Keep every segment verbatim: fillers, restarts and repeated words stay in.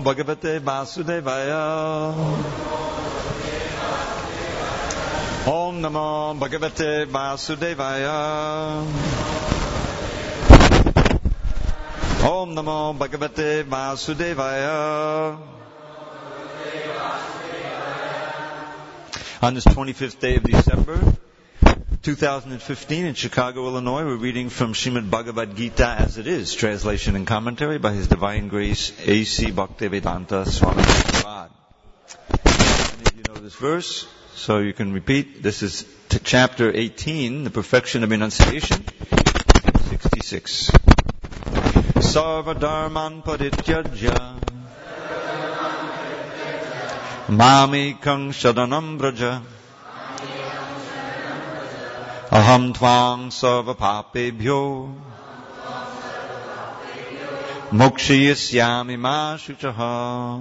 Bhagavate Vasudevaya. Om Namo Bhagavate Vasudevaya. Om Namo Bhagavate Vasudevaya. On this twenty-fifth day of December, two thousand fifteen, in Chicago, Illinois, we're reading from Srimad Bhagavad Gita as it is, translation and commentary by His Divine Grace A C Bhaktivedanta Swami Prabhupada. Many of you know this verse, so you can repeat. This is t- chapter eighteen, the perfection of enunciation, sixty-six. Sarva dharman parityajya Mamikam sharanam braja Aham tvang sarva papebhyo Mokshayasyami ma shuchaha.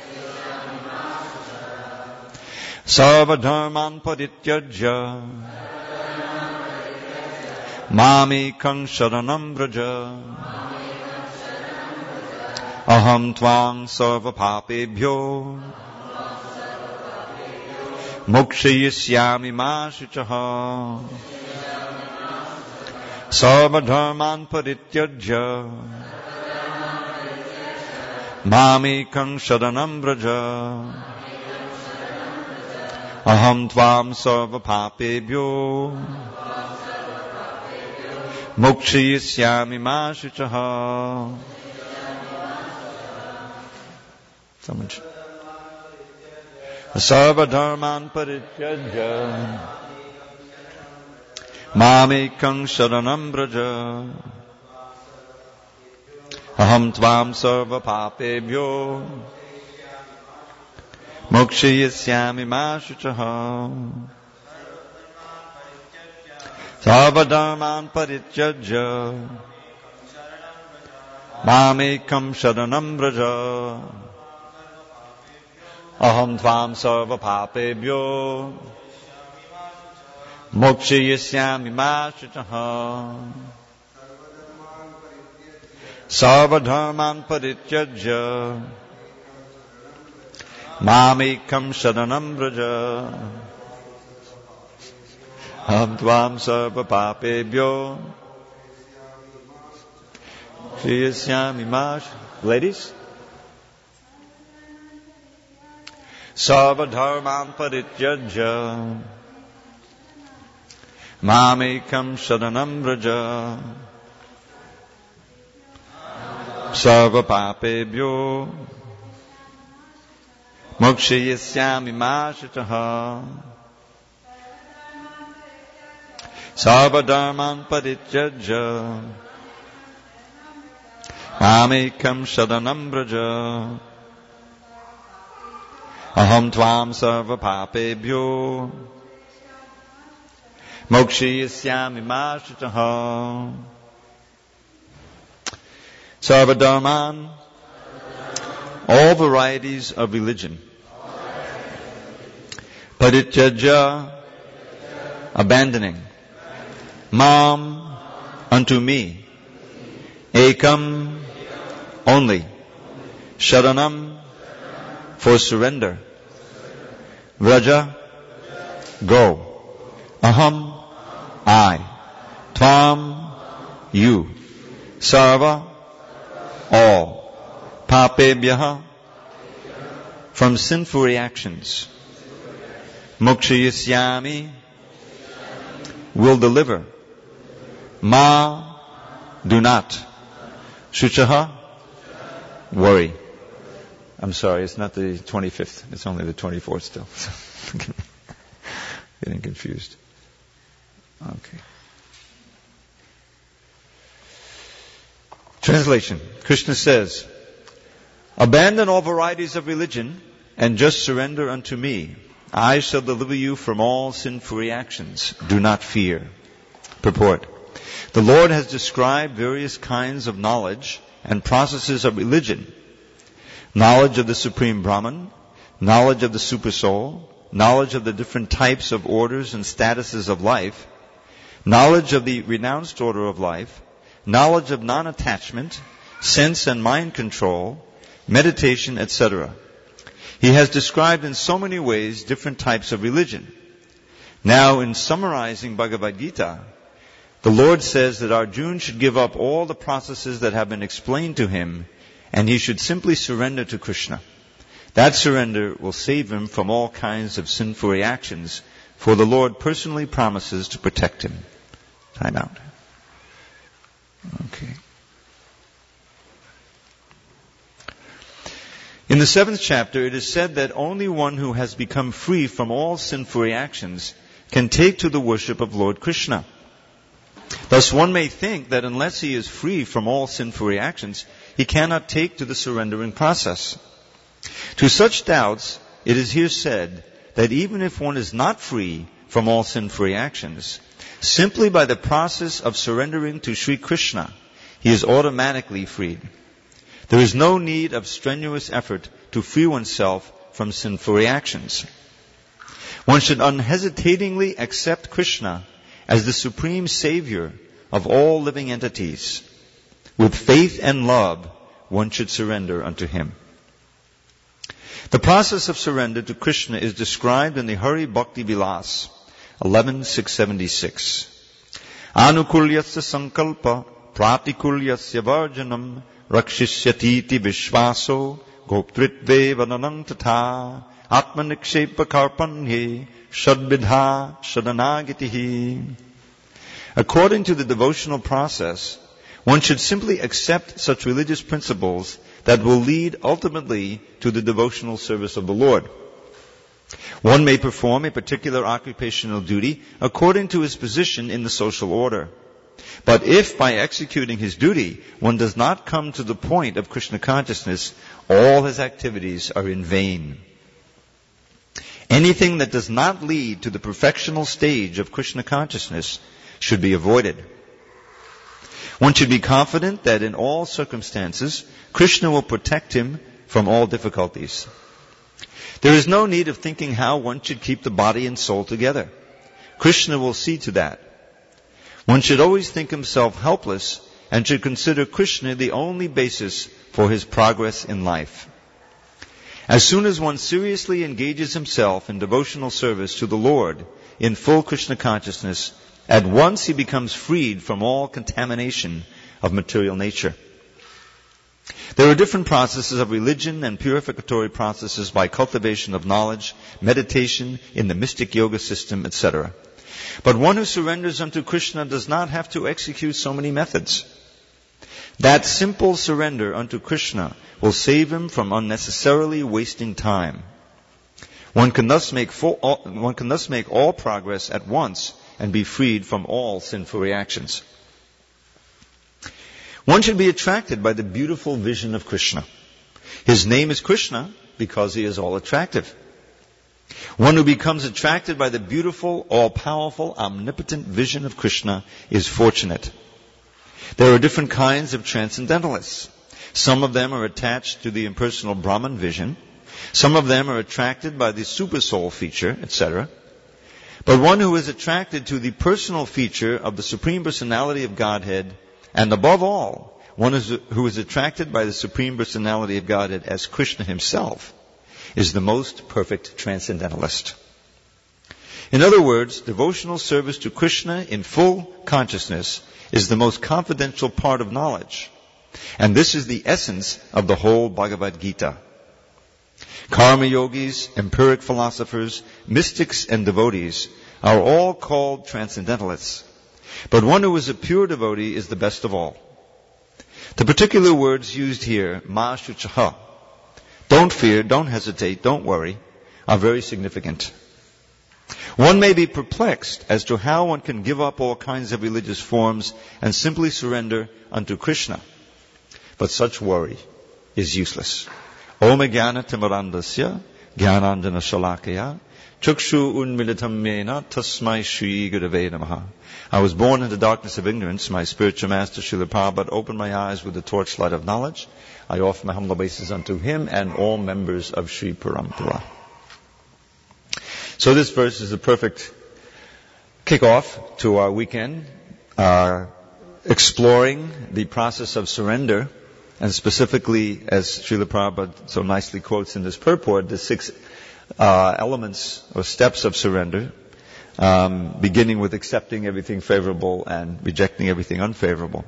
Sarva dharman parityajya Mamikam sharanam braja Aham tvang sarva papebhyo Mokshayasyami ma shuchaha. Sarva dharman parityajya Mamikam sharanam braja Aham tvam sarva papebhyo Mokshayasyami ma shuchaha. So much. Sarva dharman parityajya Mamikam sharanam braja Aham tvam sarva papebhyo Mokshayasyami ma shuchaha. Sarva dharman parityajya Mamikam sharanam braja Aham tvam sarva papebhyo Mokshayasyami ma shuchaha. Sarva dharman parityajya Mamikam sharanam braja Aham tvam sarva papebhyo Mokshayasyami ma. Ladies? Sarva dharman parityajya Mamikam sharanam braja Sarva papebhyo Mokshayasyami ma shuchaha. Sarva dharman parityajya Mamikam sharanam braja Aham tvam sarva papebhyo Mokshayasyami ma shuchaha. Sarva dharman, all varieties of religion. Parityajya, abandoning. Mam, unto me. Ekam, only. Sharanam, for surrender. Vraja, go. Aham, I. Tvam, you. Sarva, all. Papebhyaha, from sinful reactions. Mokshayasyami, will deliver. Ma, do not. Shuchaha, worry. I'm sorry, it's not the twenty-fifth. It's only the twenty-fourth still. Getting confused. Okay. Translation. Krishna says, abandon all varieties of religion and just surrender unto me. I shall deliver you from all sinful reactions. Do not fear. Purport. The Lord has described various kinds of knowledge and processes of religion. Knowledge of the Supreme Brahman, knowledge of the Supersoul, knowledge of the different types of orders and statuses of life, knowledge of the renounced order of life, knowledge of non-attachment, sense and mind control, meditation, et cetera. He has described in so many ways different types of religion. Now, in summarizing Bhagavad Gita, the Lord says that Arjuna should give up all the processes that have been explained to him, and he should simply surrender to Krishna. That surrender will save him from all kinds of sinful reactions, for the Lord personally promises to protect him. Time out. Okay. In the seventh chapter, it is said that only one who has become free from all sinful reactions can take to the worship of Lord Krishna. Thus, one may think that unless he is free from all sinful reactions, he cannot take to the surrendering process. To such doubts, it is here said that even if one is not free from all sinful reactions, simply by the process of surrendering to Sri Krishna, he is automatically freed. There is no need of strenuous effort to free oneself from sinful reactions. One should unhesitatingly accept Krishna as the supreme savior of all living entities. With faith and love, one should surrender unto him. The process of surrender to Krishna is described in the Hari Bhakti Vilas, eleven six seventy-six. Anukulyasya sankalpa pratikulyasya varjanam rakshishyatiti vishvaso goptritve vananam tatha atmanikshepa karpanye shadvidha shadanagitihi. According to the devotional process, one should simply accept such religious principles that will lead ultimately to the devotional service of the Lord. One may perform a particular occupational duty according to his position in the social order. But if by executing his duty one does not come to the point of Krishna consciousness, all his activities are in vain. Anything that does not lead to the perfectional stage of Krishna consciousness should be avoided. One should be confident that in all circumstances, Krishna will protect him from all difficulties. There is no need of thinking how one should keep the body and soul together. Krishna will see to that. One should always think himself helpless and should consider Krishna the only basis for his progress in life. As soon as one seriously engages himself in devotional service to the Lord in full Krishna consciousness, at once he becomes freed from all contamination of material nature. There are different processes of religion and purificatory processes by cultivation of knowledge, meditation, in the mystic yoga system, et cetera. But one who surrenders unto Krishna does not have to execute so many methods. That simple surrender unto Krishna will save him from unnecessarily wasting time. One can thus make full, all, one can thus make all progress at once and be freed from all sinful reactions. One should be attracted by the beautiful vision of Krishna. His name is Krishna because he is all attractive. One who becomes attracted by the beautiful, all-powerful, omnipotent vision of Krishna is fortunate. There are different kinds of transcendentalists. Some of them are attached to the impersonal Brahman vision. Some of them are attracted by the supersoul feature, et cetera. But one who is attracted to the personal feature of the Supreme Personality of Godhead, and above all, one who is attracted by the Supreme Personality of Godhead as Krishna himself, is the most perfect transcendentalist. In other words, devotional service to Krishna in full consciousness is the most confidential part of knowledge. And this is the essence of the whole Bhagavad Gita. Karma yogis, empiric philosophers, mystics and devotees are all called transcendentalists. But one who is a pure devotee is the best of all. The particular words used here, ma shuchaha, don't fear, don't hesitate, don't worry, are very significant. One may be perplexed as to how one can give up all kinds of religious forms and simply surrender unto Krishna. But such worry is useless. Om jnana timarandasya jnananjana shalakaya chukshu unmilitam mena tasmai shri gurave namaha. I was born in the darkness of ignorance. My spiritual master Srila Prabhupada opened my eyes with the torchlight of knowledge. I offer my humble obeisance unto him and all members of Sri Parampara. So this verse is a perfect kickoff to our weekend, uh, exploring the process of surrender and specifically, as Srila Prabhupada so nicely quotes in this purport, the six uh, elements or steps of surrender, um, beginning with accepting everything favorable and rejecting everything unfavorable.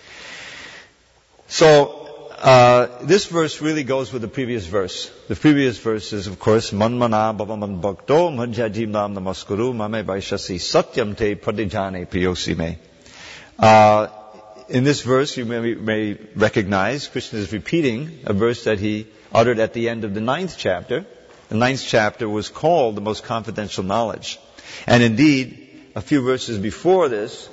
So, uh, this verse really goes with the previous verse. The previous verse is, of course, Manmana Bhavaman Bhakto Madhyajim Nam Namaskuru Mame Vaishasi Satyam Te Pradijane Priyosime. Uh, in this verse, you may, may recognize Krishna is repeating a verse that he uttered at the end of the ninth chapter. The ninth chapter was called the most confidential knowledge. And indeed, a few verses before this,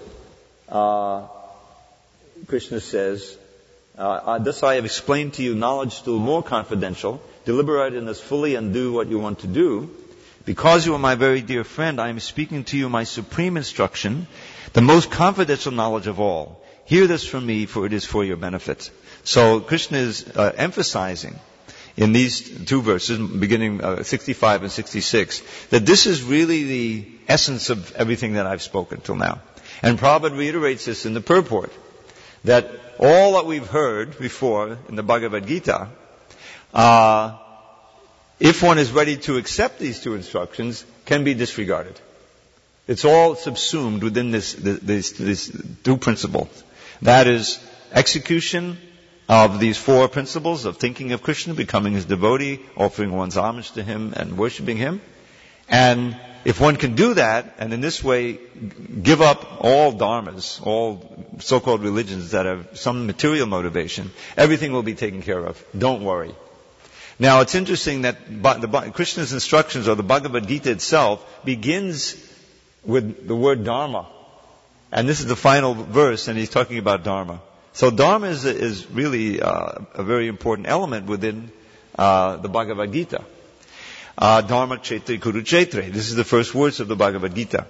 uh, Krishna says, Uh, thus I have explained to you knowledge still more confidential. Deliberate in this fully and do what you want to do. Because you are my very dear friend, I am speaking to you my supreme instruction, the most confidential knowledge of all. Hear this from me, for it is for your benefit. So Krishna is uh, emphasizing in these two verses, beginning uh, sixty-five and sixty-six, that this is really the essence of everything that I've spoken till now. And Prabhupada reiterates this in the purport, that all that we've heard before in the Bhagavad Gita, uh, if one is ready to accept these two instructions, can be disregarded. It's all subsumed within this, this, this two principles. That is execution of these four principles of thinking of Krishna, becoming his devotee, offering one's homage to him and worshipping him. And if one can do that, and in this way give up all dharmas, all so-called religions that have some material motivation, everything will be taken care of. Don't worry. Now, it's interesting that the, Krishna's instructions, or the Bhagavad Gita itself, begins with the word dharma. And this is the final verse, and he's talking about dharma. So dharma is, is really uh, a very important element within uh, the Bhagavad Gita. Uh, dharma Kshetre Kurukshetre. This is the first words of the Bhagavad Gita.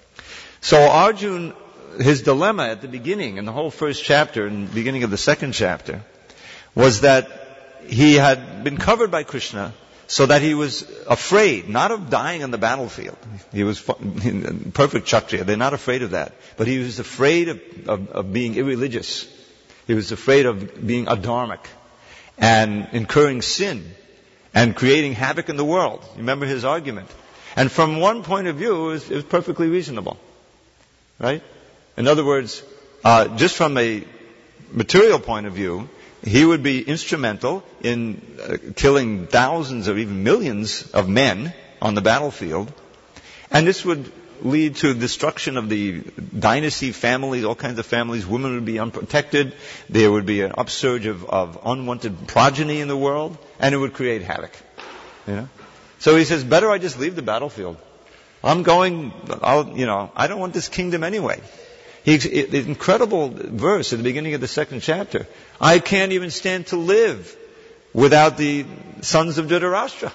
So Arjuna, his dilemma at the beginning, in the whole first chapter, in the beginning of the second chapter, was that he had been covered by Krishna so that he was afraid, not of dying on the battlefield. He was perfect Kshatriya. They're not afraid of that. But he was afraid of, of, of being irreligious. He was afraid of being adharmic and incurring sin and creating havoc in the world. You remember his argument. And from one point of view, it was, it was perfectly reasonable. Right? In other words, uh, just from a material point of view, he would be instrumental in uh, killing thousands or even millions of men on the battlefield. And this would lead to destruction of the dynasty, families, all kinds of families. Women would be unprotected. There would be an upsurge of, of unwanted progeny in the world, and it would create havoc. You know? So he says, better I just leave the battlefield. I'm going, I'll, you know, I don't want this kingdom anyway. He, the incredible verse at the beginning of the second chapter. I can't even stand to live without the sons of Dhritarashtra.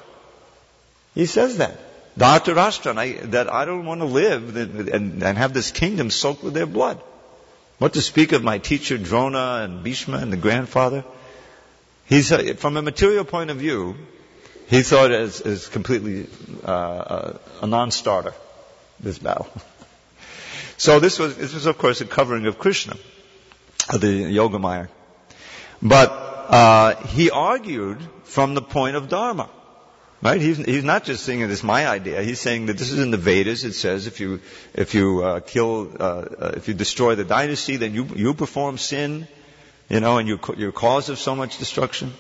He says that. Dhritarashtra, and I, that I don't want to live and, and have this kingdom soaked with their blood. What to speak of my teacher Drona and Bhishma and the grandfather? He's, uh, from a material point of view, he thought it as, as completely uh, a non-starter, this battle. So this was, this was of course a covering of Krishna, of the Yogamaya. But uh, he argued from the point of Dharma. Right? He's, he's not just saying this is my idea. He's saying that this is in the Vedas. It says if you if you uh, kill uh, uh, if you destroy the dynasty, then you you perform sin, you know, and you you're cause of so much destruction.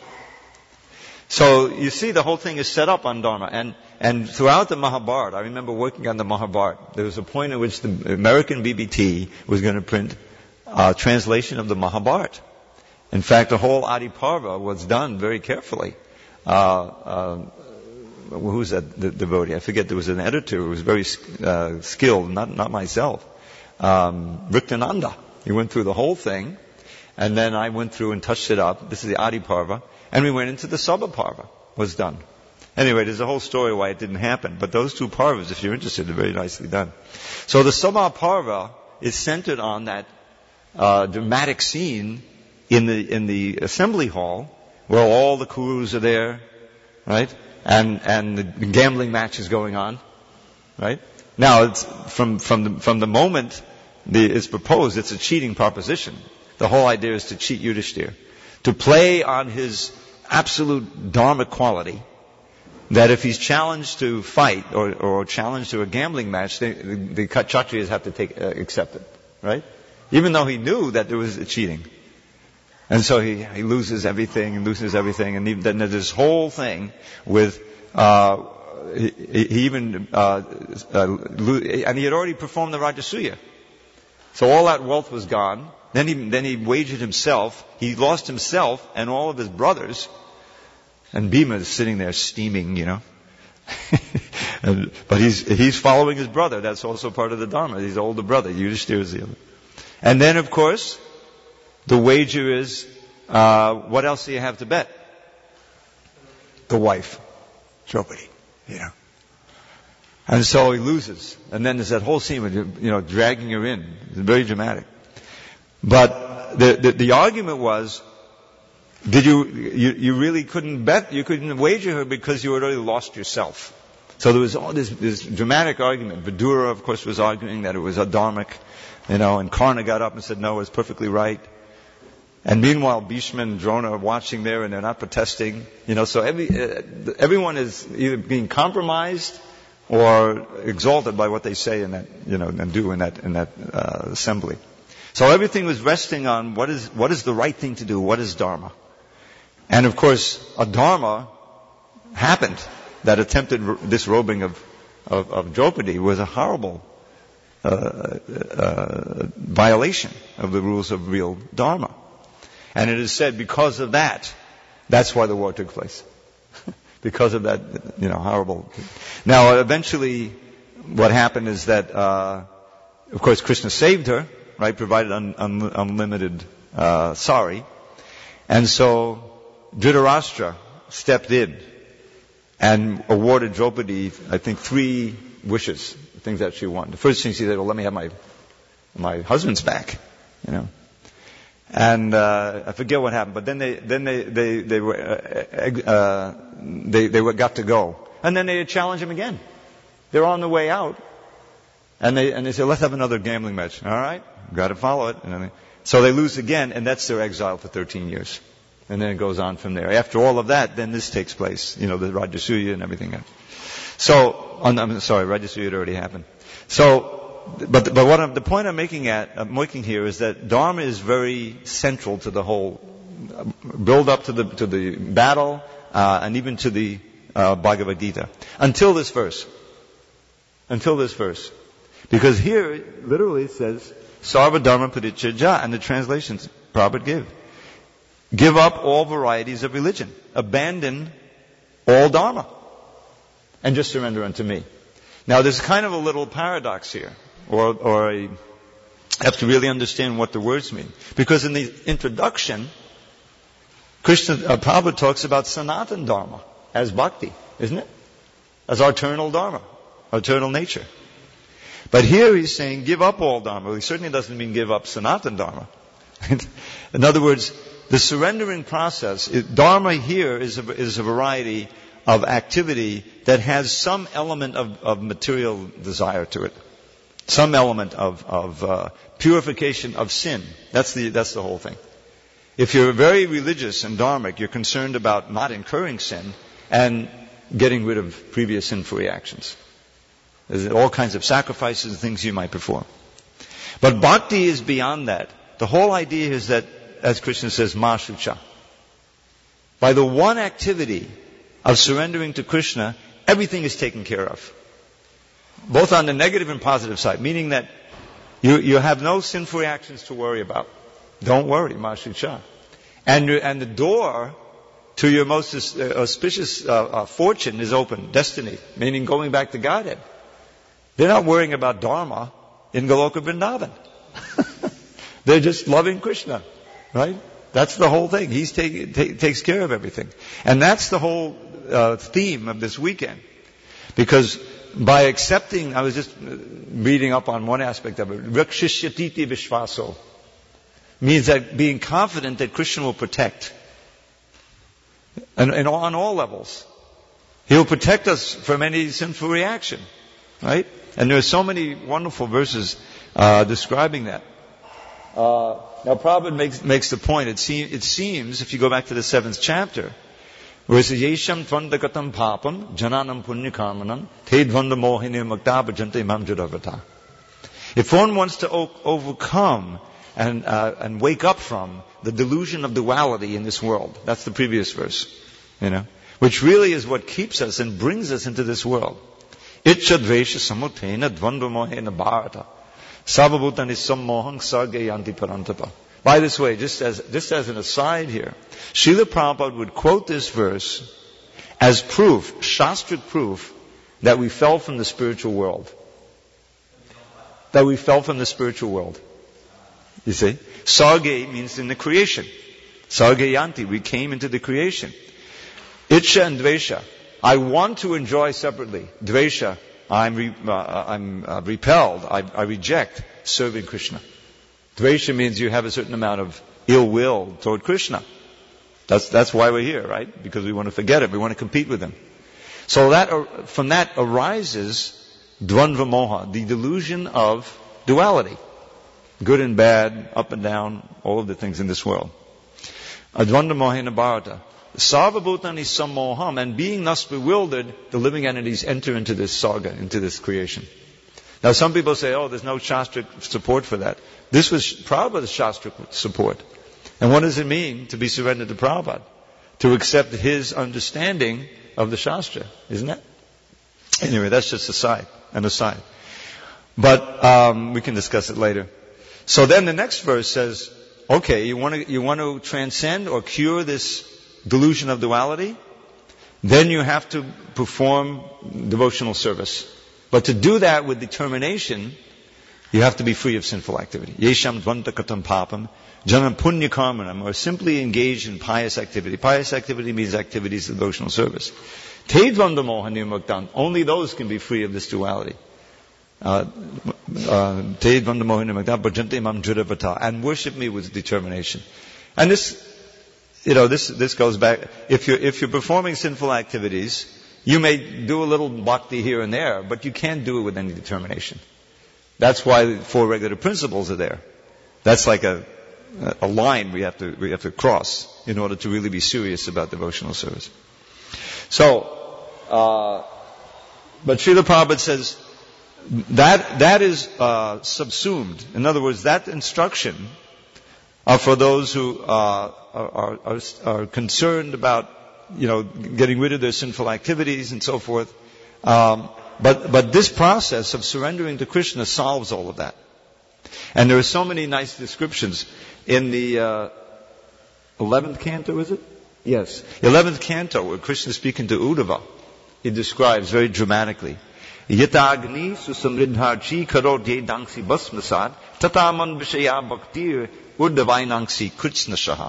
So you see, the whole thing is set up on Dharma, and and throughout the Mahabharata, I remember working on the Mahabharata. There was a point at which the American B B T was going to print a translation of the Mahabharata. In fact, the whole Adi Parva was done very carefully. Uh, uh, Who's that the devotee? I forget. There was an editor who was very uh, skilled, not not myself. Um, Riktananda. He went through the whole thing, and then I went through and touched it up. This is the Adi Parva, and we went into the Sabha Parva. Was done. Anyway, there's a whole story why it didn't happen. But those two Parvas, if you're interested, are very nicely done. So the Sabha Parva is centered on that uh, dramatic scene in the in the assembly hall where all the Kurus are there, right? And, and the gambling match is going on, right? Now, it's from, from the, from the moment the, it's proposed, it's a cheating proposition. The whole idea is to cheat Yudhishthira, to play on his absolute dharma quality, that if he's challenged to fight or, or challenged to a gambling match, they, the, the Kshatriyas have to take, uh, accept it, right? Even though he knew that there was cheating. And so he, he loses everything and loses everything. And then there's this whole thing with, uh, he, he even, uh, uh, and he had already performed the Rajasuya. So all that wealth was gone. Then he, then he wagered himself. He lost himself and all of his brothers. And Bhima is sitting there steaming, you know. and, but he's, he's following his brother. That's also part of the Dharma. He's the older brother. Yudhishthira is the other. And then, of course, the wager is, uh, what else do you have to bet? The wife, Draupadi, you know. And so he loses. And then there's that whole scene with, you know, dragging her in. It's very dramatic. But the, the, the argument was, did you, you, you really couldn't bet, you couldn't wager her because you had already lost yourself. So there was all this, this dramatic argument. Vidura, of course, was arguing that it was adharmic, you know, and Karna got up and said, no, it's perfectly right. And meanwhile, Bhishma and Drona are watching there and they're not protesting, you know, so every, uh, everyone is either being compromised or exalted by what they say in that, you know, and do in that, in that, uh, assembly. So everything was resting on what is, what is the right thing to do, what is Dharma. And of course, a Dharma happened. That attempted disrobing of, of, of Draupadi was a horrible uh, uh, violation of the rules of real Dharma. And it is said because of that, that's why the war took place. Because of that, you know, horrible. Now, eventually, what happened is that, uh, of course, Krishna saved her, right? Provided un, un, unlimited uh, sari. And so, Dhritarashtra stepped in and awarded Draupadi, I think, three wishes, things that she wanted. The first thing she said, well, let me have my my husband's back, you know. And uh, I forget what happened, but then they then they they they were uh, uh, they they were, got to go, and then they challenged him again. They're on the way out, and they and they said, let's have another gambling match. All right, got to follow it. And then they, so they lose again, and that's their exile for thirteen years. And then it goes on from there. After all of that, then this takes place. You know, the Rajasuya and everything else. So, I'm sorry, Rajasuya had already happened. So, but but what I'm, the point I'm making at I'm making here is that Dharma is very central to the whole build up to the to the battle uh, and even to the uh, Bhagavad Gita until this verse. Until this verse, because here it literally says Sarva Dharma Parityajya, and the translations Prabhupada give. Give up all varieties of religion. Abandon all Dharma. And just surrender unto me. Now there's kind of a little paradox here. Or, or a, have to really understand what the words mean. Because in the introduction, Krishna, uh, Prabhupada talks about Sanatana Dharma as bhakti, isn't it? As our eternal Dharma, our eternal nature. But here he's saying give up all Dharma. He certainly doesn't mean give up Sanatana Dharma. In other words, the surrendering process, Dharma here is a, is a variety of activity that has some element of, of material desire to it. Some element of, of uh, purification of sin. That's the, that's the whole thing. If you're very religious and dharmic, you're concerned about not incurring sin and getting rid of previous sinful reactions. There's all kinds of sacrifices and things you might perform. But bhakti is beyond that. The whole idea is that, as Krishna says, ma shucha. By the one activity of surrendering to Krishna, everything is taken care of. Both on the negative and positive side, meaning that you, you have no sinful reactions to worry about. Don't worry, ma shucha. And, and the door to your most auspicious uh, uh, fortune is open, destiny, meaning going back to Godhead. They're not worrying about Dharma in Goloka Vrindavan. They're just loving Krishna. Right? That's the whole thing. He take, take, takes care of everything. And that's the whole uh, theme of this weekend. Because by accepting, I was just reading up on one aspect of it, Rakshishyatiti Vishvaso, means that being confident that Krishna will protect. And, and on all levels. He will protect us from any sinful reaction. Right? And there are so many wonderful verses uh, describing that. Uh, Now, Prabhupada makes, makes the point, it, seem, it seems, if you go back to the seventh chapter, where it says, Yesham tvandakatam papam, jananam punyakarmanam, te dvanda mohini magdaba jante imam jadavata. If one wants to o- overcome and, uh, and wake up from the delusion of duality in this world, that's the previous verse, you know, which really is what keeps us and brings us into this world. Itcha dvesha samutena dvanda mohena bharata. Sababhutani sammohang sarge yanti parantapa. By this way, just as, just as an aside here, Srila Prabhupada would quote this verse as proof, Shastric proof, that we fell from the spiritual world. That we fell from the spiritual world. You see? Sarge means in the creation. Sarge yanti, we came into the creation. Itcha and dvesha, I want to enjoy separately. Dvesha, I'm, re, uh, I'm uh, repelled, I, I reject serving Krishna. Dvesha means you have a certain amount of ill will toward Krishna. That's, that's why we're here, right? Because we want to forget it, we want to compete with him. So that, from that arises dvandva moha, the delusion of duality. Good and bad, up and down, all of the things in this world. Advanda mohena bharata. Sarvabhutani sammoham, and being thus bewildered, the living entities enter into this saga, into this creation. Now some people say, oh, there's no Shastric support for that. This was Prabhupada's Shastric support. And what does it mean to be surrendered to Prabhupada? To accept his understanding of the Shastra, isn't it? Anyway, that's just aside, an aside. But um, we can discuss it later. So then the next verse says, okay, you want to you want to transcend or cure this delusion of duality, then you have to perform devotional service. But to do that with determination, you have to be free of sinful activity. Yesham dvantakatam papam, janam punya karmanam, or simply engage in pious activity. Pious activity means activities of devotional service. Te dvanda mohani muktam, only those can be free of this duality. Uh, uh, Te dvanda mohani muktam, bhajante imam judavata, and worship me with determination. And this, you know, this this goes back. If you're if you're performing sinful activities, you may do a little bhakti here and there, but you can't do it with any determination. That's why the four regular principles are there. That's like a a line we have to we have to cross in order to really be serious about devotional service. So, uh, but Srila Prabhupada says that that is uh, subsumed. In other words, that instruction are for those who uh, are, are, are concerned about, you know, getting rid of their sinful activities and so forth. Um, but but this process of surrendering to Krishna solves all of that. And there are so many nice descriptions in the uh, eleventh canto, is it? Yes, eleventh canto, where Krishna is speaking to Uddhava. He describes very dramatically. Yatagni susamridharchi karot ye dangsi basmasad tataman vishaya bhaktir uddhavainangsi kritsnashaha.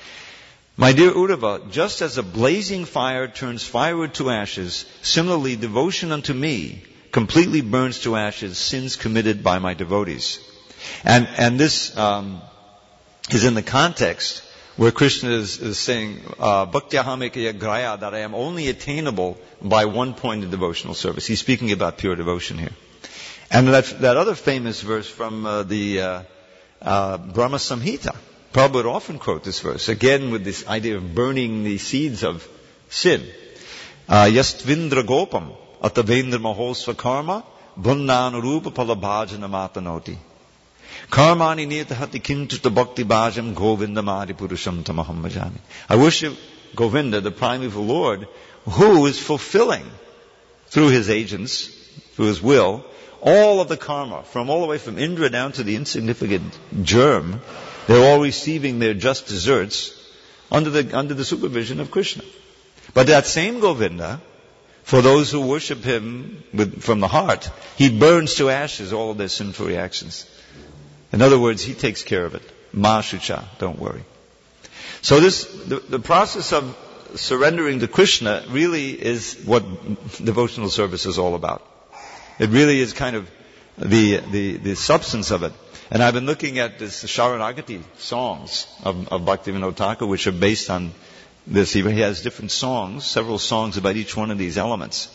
My dear Uddhava, just as a blazing fire turns firewood to ashes, similarly devotion unto me completely burns to ashes sins committed by my devotees. And and this um, is in the context where Krishna is, is saying, Bhaktyaham graya, that I am only attainable by one point of devotional service. He's speaking about pure devotion here. And that, that other famous verse from uh, the uh, uh, Brahma Samhita, Prabhupada would often quote this verse, again with this idea of burning the seeds of sin. Yastvindra gopam atavendra mahosva karma bhunnanarupa palabhajana matanoti. Karmani nitahati kintuta bhakti bhajam govindamadi purusham tamaham bhajami. I worship Govinda, the primeval Lord, who is fulfilling through his agents, through his will, all of the karma, from all the way from Indra down to the insignificant germ. They're all receiving their just deserts under the under the supervision of Krishna. But that same Govinda, for those who worship him with, from the heart, he burns to ashes all of their sinful reactions. In other words, he takes care of it. Ma shucha, don't worry. So this, the, the process of surrendering to Krishna really is what devotional service is all about. It really is kind of the, the, the substance of it. And I've been looking at this Sharanagati songs of, of Bhaktivinoda Thakur, which are based on this. He has different songs, several songs about each one of these elements.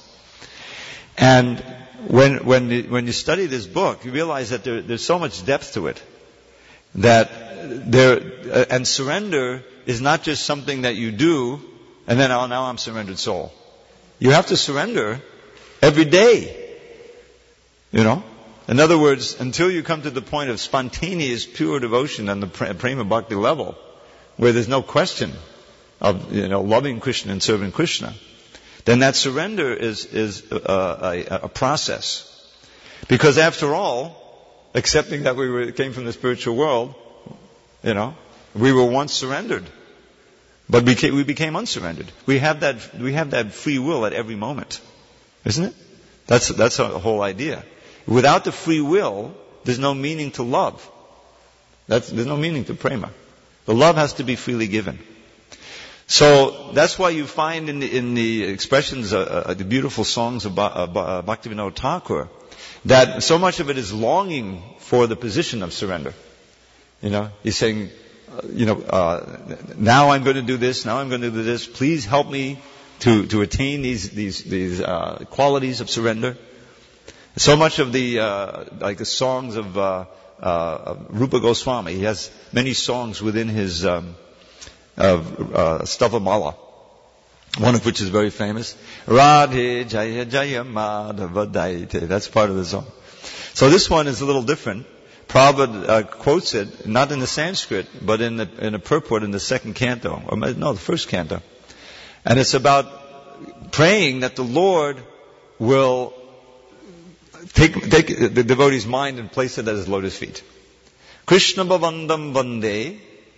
And when when you, when you study this book, you realize that there, there's so much depth to it. that there, uh, and surrender is not just something that you do, and then, oh, now I'm surrendered soul. You have to surrender every day. You know? In other words, until you come to the point of spontaneous, pure devotion on the prema bhakti level, where there's no question of, you know, loving Krishna and serving Krishna, then that surrender is is a, a, a process. Because after all, accepting that we were, came from the spiritual world, you know, we were once surrendered, but we became, we became unsurrendered. We have that we have that free will at every moment, isn't it? That's that's the whole idea. Without the free will, there's no meaning to love. That's, there's no meaning to prema. The love has to be freely given. So that's why you find in the, in the expressions, uh, uh, the beautiful songs of ba- uh, Bhaktivinoda Thakur, that so much of it is longing for the position of surrender. You know, he's saying, uh, you know, uh, now I'm going to do this, now I'm going to do this. Please help me to to attain these these these uh, qualities of surrender. So much of the uh, like the songs of, uh, uh, of Rupa Goswami, he has many songs within his um, of uh, Stavamala, one of which is very famous. Radhe Jaya Jaya Madhava Daite. That's part of the song. So this one is a little different. Prabhupada uh, quotes it, not in the Sanskrit, but in the, in a purport in the second canto, or no, the first canto. And it's about praying that the Lord will take, take the devotee's mind and place it at his lotus feet. Krishna bhavandam vande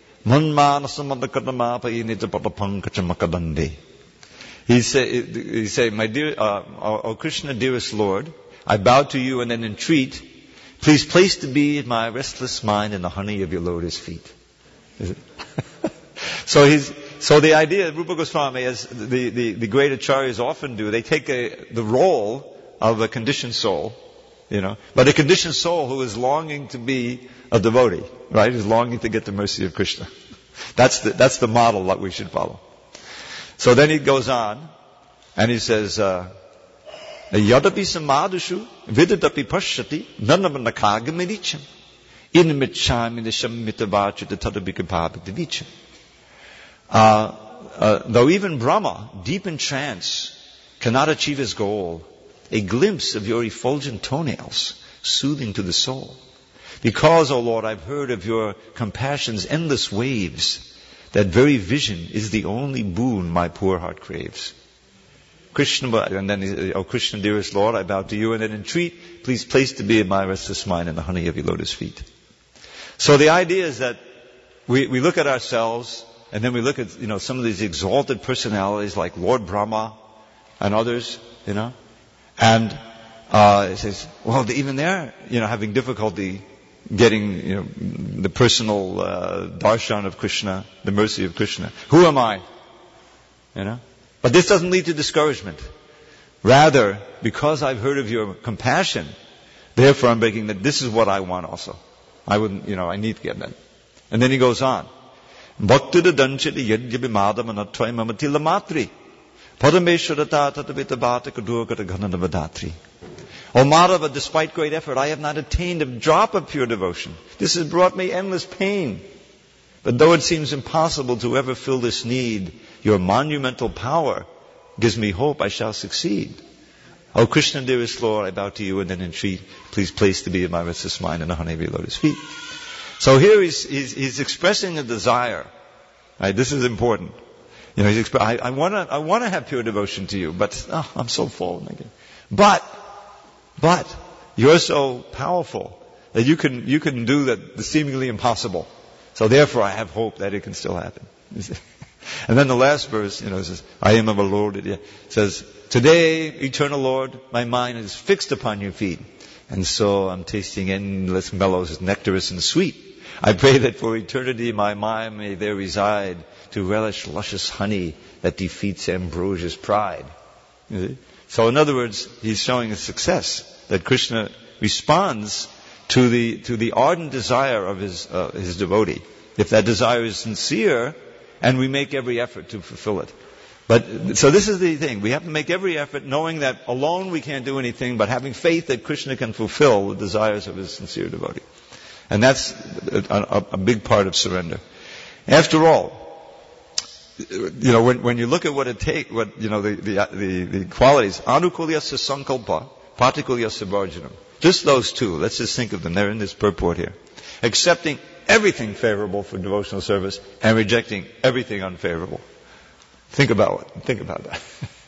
manmanasamadakadamapainitapapapankachamakadanде. He say, he say, my dear, uh, O Krishna, dearest Lord, I bow to you and then entreat, please place to be my restless mind in the honey of your lotus feet. Is it? so he's, so the idea, Rupa Goswami, as the, the, the great acharyas often do, they take a, the role of a conditioned soul, you know, but a conditioned soul who is longing to be a devotee, right? Is longing to get the mercy of Krishna. That's the, that's the model that we should follow. So then he goes on, and he says, uh, Yadapi samadushu vidadapi pashyati nanamannakagamidicham inimitchami nishammitavachita tadabhikapabhikadicham. Uh, uh, though even Brahma, deep in trance, cannot achieve his goal, a glimpse of your effulgent toenails, soothing to the soul. Because, O Lord, I've heard of your compassion's endless waves, that very vision is the only boon my poor heart craves. Krishna, and then, O Krishna, dearest Lord, I bow to you and then entreat, please place to be in my restless mind in the honey of your lotus feet. So the idea is that we, we look at ourselves, and then we look at, you know, some of these exalted personalities like Lord Brahma and others, you know, and uh, it says, well, even they're, you know, having difficulty getting, you know, the personal uh, darshan of Krishna, the mercy of Krishna. Who am I? You know? But this doesn't lead to discouragement. Rather, because I've heard of your compassion, therefore I'm begging that this is what I want also. I wouldn't, you know, I need to get that. And then he goes on. Bhaktida danchiti yadyabi madhamanattvai mamati lamatri. Padameshwarata tatavita bhata kadurgata ghananavadatri. O Madhava, despite great effort, I have not attained a drop of pure devotion. This has brought me endless pain. But though it seems impossible to ever fill this need, your monumental power gives me hope I shall succeed. O Krishna, dearest Lord, I bow to you and then entreat, please place to be in my restless mind in the honey of your lotus feet. So here he's, he's, he's expressing a desire. Right? This is important. You know, he's exp- I, I want to I want to have pure devotion to you, but oh, I'm so full. But, but, you're so powerful that you can you can do that, the seemingly impossible. So therefore I have hope that it can still happen. And then the last verse, you know, says, I am of the Lord. It says, today, eternal Lord, my mind is fixed upon your feet. And so I'm tasting endless mellows, nectarous and sweet. I pray that for eternity my mind may there reside to relish luscious honey that defeats ambrosia's pride. So in other words, he's showing a success, that Krishna responds to the to the ardent desire of his uh, his devotee. If that desire is sincere, and we make every effort to fulfill it. But so this is the thing. We have to make every effort, knowing that alone we can't do anything, but having faith that Krishna can fulfill the desires of his sincere devotee. And that's a, a, a big part of surrender. After all, you know, when, when you look at what it takes, what, you know, the, the, the, the qualities, anukulyasya sankalpa, patikulyasya varjanam. Just those two. Let's just think of them. They're in this purport here. Accepting everything favorable for devotional service and rejecting everything unfavorable. Think about it. Think about that.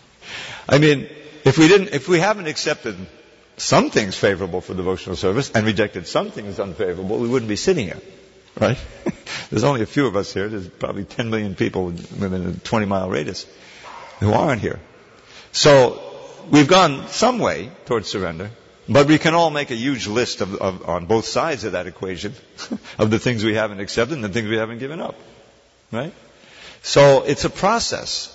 I mean, if we didn't, if we haven't accepted some things favorable for devotional service and rejected some things unfavorable, we wouldn't be sitting here, right? There's only a few of us here. There's probably ten million people within a twenty mile radius who aren't here. So we've gone some way towards surrender, but we can all make a huge list of, of on both sides of that equation of the things we haven't accepted and the things we haven't given up, right? So it's a process.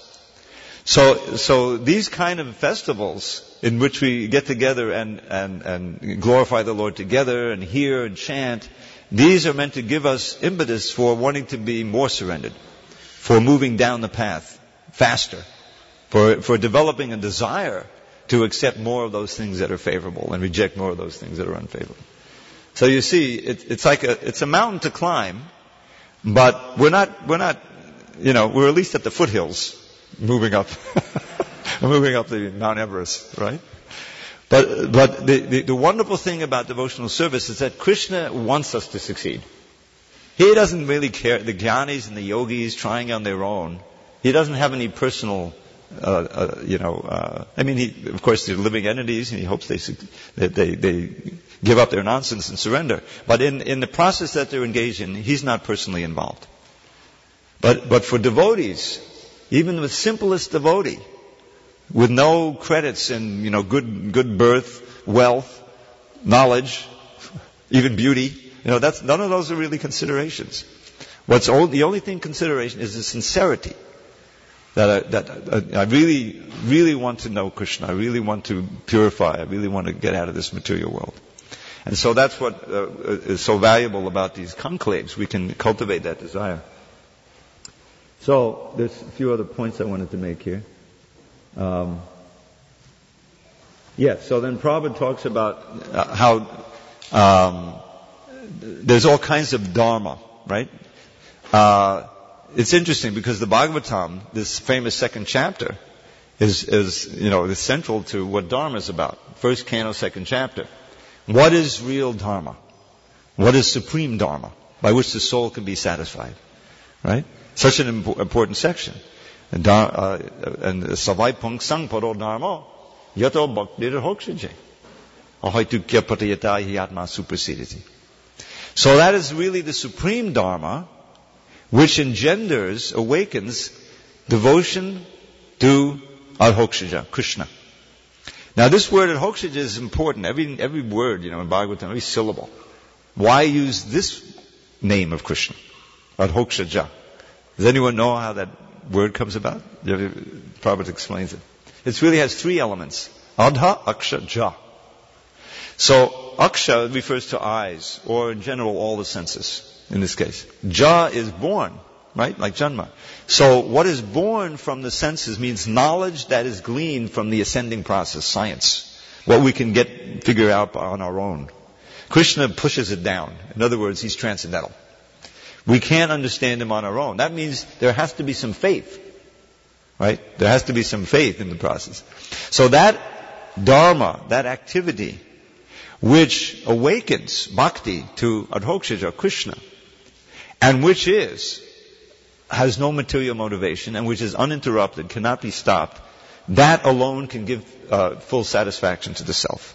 So, so these kind of festivals in which we get together and, and, and glorify the Lord together and hear and chant, these are meant to give us impetus for wanting to be more surrendered, for moving down the path faster, for, for developing a desire to accept more of those things that are favorable and reject more of those things that are unfavorable. So you see, it, it's like a, it's a mountain to climb, but we're not, we're not, you know, we're at least at the foothills. Moving up, moving up the Mount Everest, right? But but the, the the wonderful thing about devotional service is that Krishna wants us to succeed. He doesn't really care. The jnanis and the yogis trying on their own. He doesn't have any personal, uh, uh, you know. Uh, I mean, he, of course, they're living entities, and he hopes they that they they give up their nonsense and surrender. But in in the process that they're engaged in, he's not personally involved. But but for devotees, even with simplest devotee, with no credits in, you know, good, good birth, wealth, knowledge, even beauty, you know, that's, none of those are really considerations. What's all, the only thing consideration is the sincerity. That I, that I, I really, really want to know Krishna. I really want to purify. I really want to get out of this material world. And so that's what uh, is so valuable about these conclaves. We can cultivate that desire. So, there's a few other points I wanted to make here. Um, yeah, so then Prabhupada talks about uh, how um, there's all kinds of dharma, right? Uh, it's interesting because the Bhagavatam, this famous second chapter, is, is you know, is central to what dharma is about. First canto, second chapter. What is real dharma? What is supreme dharma by which the soul can be satisfied? Right? Such an important section. And Savaipung sang paro dharma yato bhaktir hokshaje. Ahaitukya patayata hiyatma supersediti. So that is really the supreme dharma which engenders, awakens devotion to Adhokshaja, Krishna. Now this word Adhokshaja is important. Every, every word, you know, in Bhagavatam, every syllable. Why use this name of Krishna? Adhokshaja. Does anyone know how that word comes about? Prabhupada explains it. It really has three elements. Adha, Aksha, Ja. So, Aksha refers to eyes, or in general all the senses, in this case. Ja is born, right? Like Janma. So, what is born from the senses means knowledge that is gleaned from the ascending process, science. What we can get, figure out on our own. Krishna pushes it down. In other words, he's transcendental. We can't understand him on our own. That means there has to be some faith. Right? There has to be some faith in the process. So that dharma, that activity, which awakens bhakti to Adhokshaja, Krishna, and which is, has no material motivation, and which is uninterrupted, cannot be stopped, that alone can give uh, full satisfaction to the self.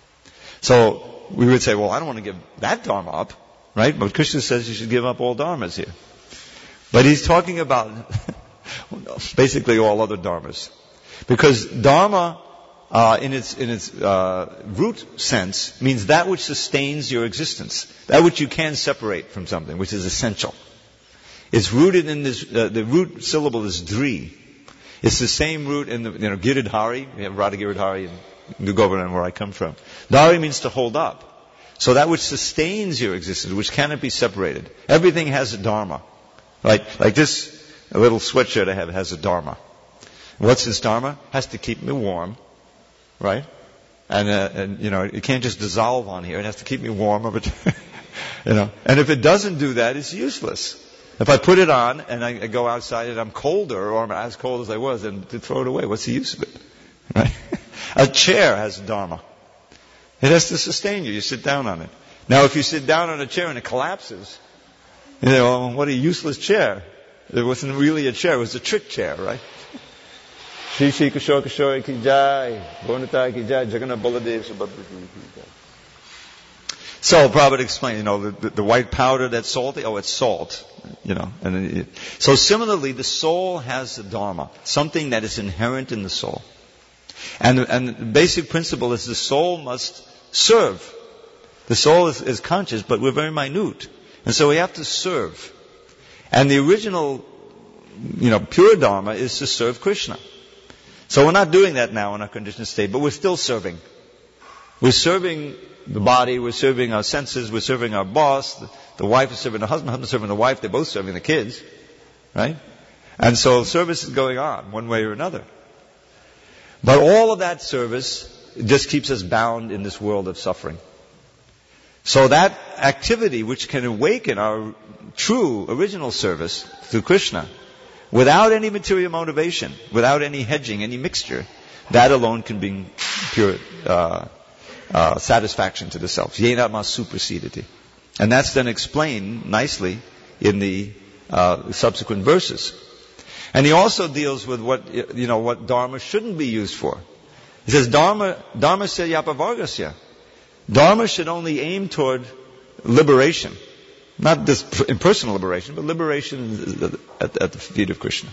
So we would say, well, I don't want to give that dharma up. Right? But Krishna says you should give up all dharmas here. But he's talking about basically all other dharmas. Because dharma, uh, in its, in its, uh, root sense, means that which sustains your existence. That which you can separate from something, which is essential. It's rooted in this, uh, the root syllable is dri. It's the same root in the, you know, Giridhari. We have Radha Giridhari in New Govardhan where I come from. Dhari means to hold up. So that which sustains your existence, which cannot be separated. Everything has a dharma. Like, like this a little sweatshirt I have has a dharma. What's this dharma? Has to keep me warm. Right? And, uh, and you know, it can't just dissolve on here. It has to keep me warm over time. You know, and if it doesn't do that, it's useless. If I put it on and I, I go outside and I'm colder or I'm as cold as I was, then to throw it away, what's the use of it? Right? A chair has dharma. It has to sustain you. You sit down on it. Now, if you sit down on a chair and it collapses, you know, what a useless chair. It wasn't really a chair, it was a trick chair, right? Shri Shri Kishore Kishore ki jai, Gaurnitai ki jai, Jagannath Baladev Subhadra ki jai. So Prabhupada explained, you know, the, the, the white powder that's salty, oh, it's salt, you know. And it, so similarly, the soul has a dharma, something that is inherent in the soul. And, and the basic principle is the soul must serve. The soul is, is conscious, but we're very minute. And so we have to serve. And the original, you know, pure dharma is to serve Krishna. So we're not doing that now in our conditioned state, but we're still serving. We're serving the body, we're serving our senses, we're serving our boss, the, the wife is serving the husband, the husband is serving the wife, they're both serving the kids, right? And so service is going on, one way or another. But all of that service just keeps us bound in this world of suffering. So that activity which can awaken our true, original service to Krishna, without any material motivation, without any hedging, any mixture, that alone can bring pure uh, uh, satisfaction to the self. Yenatma supersediti. And that's then explained nicely in the uh, subsequent verses. And he also deals with what, you know, what dharma shouldn't be used for. He says, dharma, dharma se yapavargasya. Dharma should only aim toward liberation. Not just impersonal liberation, but liberation at, at the feet of Krishna.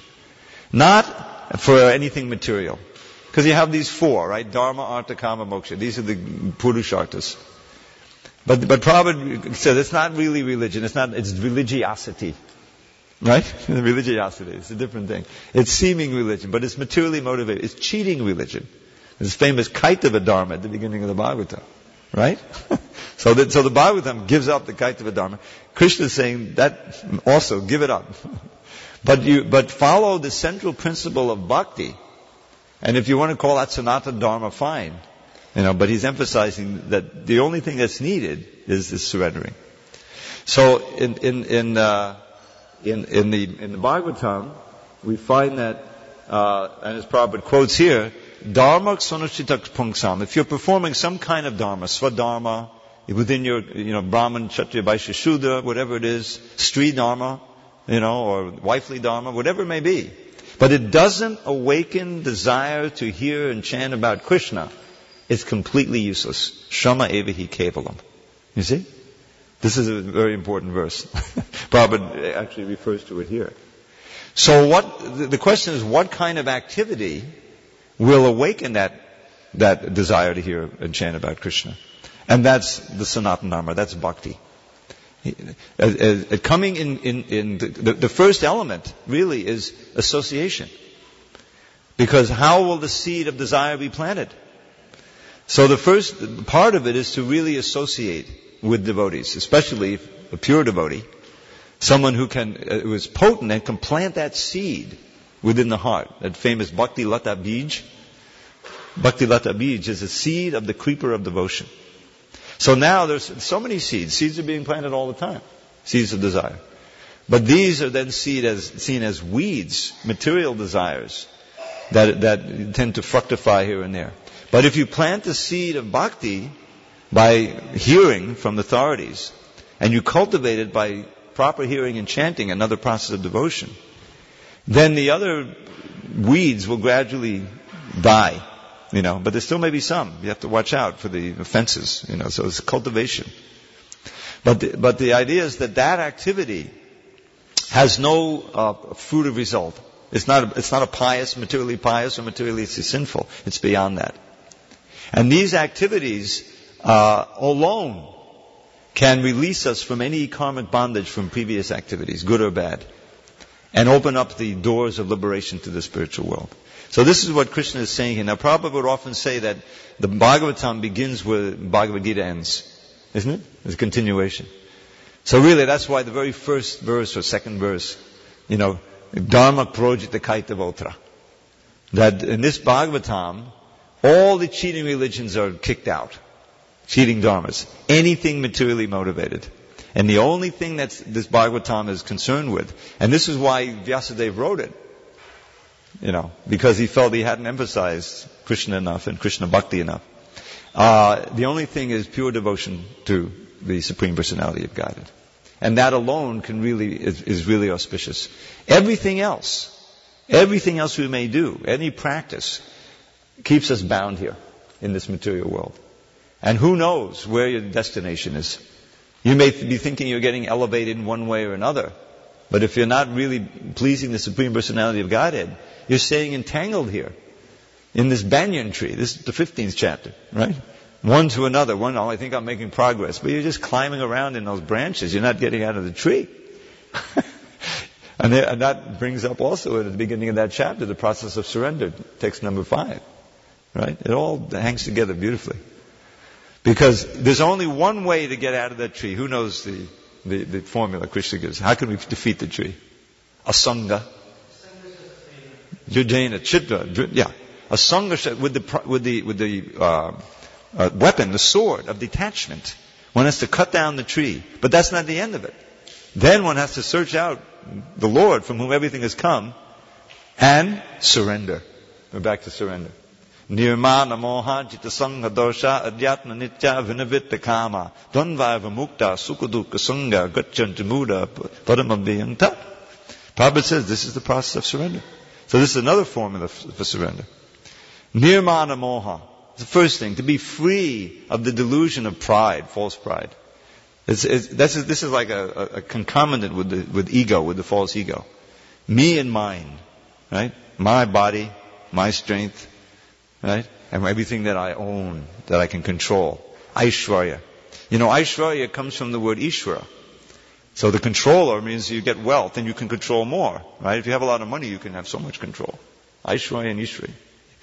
Not for anything material. Because you have these four, right? Dharma, Artha, Kama, Moksha. These are the Purusharthas. But, but Prabhupada said it's not really religion. It's not, it's religiosity. Right? Religiosity. It's a different thing. It's seeming religion, but it's materially motivated. It's cheating religion. This famous Kaitava Dharma at the beginning of the Bhagavatam. Right? so, that, so the Bhagavatam gives up the Kaitava Dharma. Krishna is saying that also, give it up. but you, but follow the central principle of bhakti. And if you want to call that Sanatana Dharma, fine. You know, but he's emphasizing that the only thing that's needed is this surrendering. So in, in, in, uh, in, in the, in the Bhagavatam, we find that, uh, and as Prabhupada quotes here, Dharma Sonashitak Pungsam. If you're performing some kind of Dharma, Swadharma, within your, you know, Brahman, Kshatriya, Vaishya, Shudra, whatever it is, Stri Dharma, you know, or wifely Dharma, whatever it may be. But it doesn't awaken desire to hear and chant about Krishna. It's completely useless. Shama evahi kevalam. You see? This is a very important verse. Prabhupada actually refers to it here. So what, the question is, what kind of activity will awaken that, that desire to hear and chant about Krishna? And that's the Sanatana Dharma, that's bhakti. Uh, uh, coming in, in, in the, the, the first element really is association. Because how will the seed of desire be planted? So the first part of it is to really associate with devotees, especially a pure devotee, someone who can, uh, who is potent and can plant that seed within the heart. That famous Bhakti Lata Bij. Bhakti Lata Bij is a seed of the creeper of devotion. So now there's so many seeds. Seeds are being planted all the time. Seeds of desire. But these are then seen as, seen as weeds, material desires, that, that tend to fructify here and there. But if you plant the seed of bhakti by hearing from the authorities, and you cultivate it by proper hearing and chanting, another process of devotion, then the other weeds will gradually die. You know, but there still may be some. You have to watch out for the offenses, you know, so it's cultivation. But the, but the idea is that that activity has no uh, fruitive result. It's not, it's not a pious, materially pious or materially sinful. It's beyond that. And these activities uh, alone can release us from any karmic bondage from previous activities, good or bad, and open up the doors of liberation to the spiritual world. So this is what Krishna is saying here. Now Prabhupada would often say that the Bhagavatam begins where Bhagavad Gita ends. Isn't it? It's a continuation. So really that's why the very first verse or second verse, you know, Dharma Projita Kaitavotra. That in this Bhagavatam, all the cheating religions are kicked out. Cheating dharmas. Anything materially motivated. And the only thing that this Bhagavatam is concerned with, and this is why Vyasadeva wrote it, you know, because he felt he hadn't emphasized Krishna enough and Krishna Bhakti enough. Uh, the only thing is pure devotion to the Supreme Personality of Godhead. And that alone can really, is, is really auspicious. Everything else, everything else we may do, any practice, keeps us bound here in this material world. And who knows where your destination is. You may be thinking you're getting elevated in one way or another, but if you're not really pleasing the Supreme Personality of Godhead, you're staying entangled here in this banyan tree. This is the fifteenth chapter, right? One to another. One, oh, I think I'm making progress. But you're just climbing around in those branches. You're not getting out of the tree. and, and that brings up also at the beginning of that chapter, the process of surrender, text number five. Right? It all hangs together beautifully. Because there's only one way to get out of that tree. Who knows the, the, the formula Krishna gives? How can we defeat the tree? Asanga. Yudhena, Chitra, yeah. Asanga with the with the with the uh, uh, weapon, the sword of detachment. One has to cut down the tree, but that's not the end of it. Then one has to search out the Lord from whom everything has come, and surrender. We're back to surrender. Nirmana moha jitasanga dosha adhyatma nitya vinavitta kama dvanvaiva mukta sukadukka sangha gacchanta paramabhyanta. Prabhupada says this is the process of surrender. So this is another formula for surrender. Nirmana moha. The first thing, to be free of the delusion of pride, false pride. It's, it's, this, is, this is like a, a, a concomitant with the, with ego, with the false ego. Me and mine, right? My body, my strength, right? And everything that I own, that I can control. Aishwarya. You know, Aishwarya comes from the word Ishvara. So the controller means you get wealth and you can control more, right? If you have a lot of money, you can have so much control. Aishwarya and Ishvara.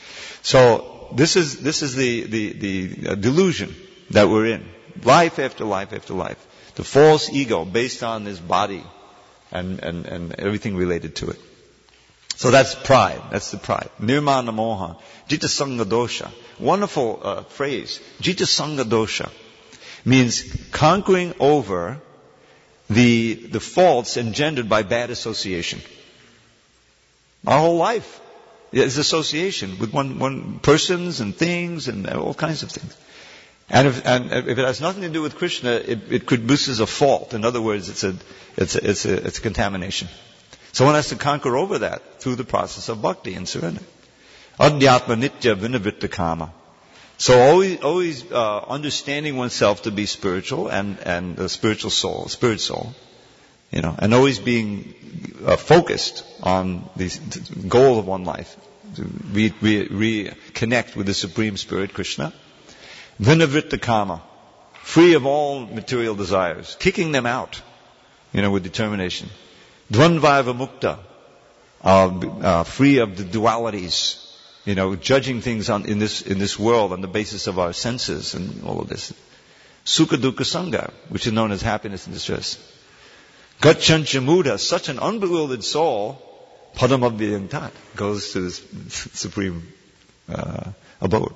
So this is this is the the, the delusion that we're in. Life after life after life. The false ego based on this body and, and, and everything related to it. So that's pride. That's the pride. Nirmana moha. Jita sanga dosha. Wonderful uh, phrase. Jita sanga dosha means conquering over the the faults engendered by bad association. Our whole life is association with one one persons and things and all kinds of things. And if, and if it has nothing to do with Krishna, it, it produces a fault. In other words, it's a it's a, it's a it's a contamination. So one has to conquer over that through the process of bhakti and surrender. Adhyatma nitya vinavitta kama. So always, always uh, understanding oneself to be spiritual and and a spiritual soul, spirit soul, you know, and always being uh, focused on the goal of one life, to re, re, reconnect with the Supreme Spirit, Krishna. Vinavritta kama, free of all material desires, kicking them out, you know, with determination. Dvanvaiva mukta, uh, uh, free of the dualities. You know, judging things on, in this in this world on the basis of our senses and all of this. Sukha dukkha sangha, which is known as happiness and distress. Gacchanta muda, such an unbewildered soul, padamabhyayantat, goes to this supreme uh, abode.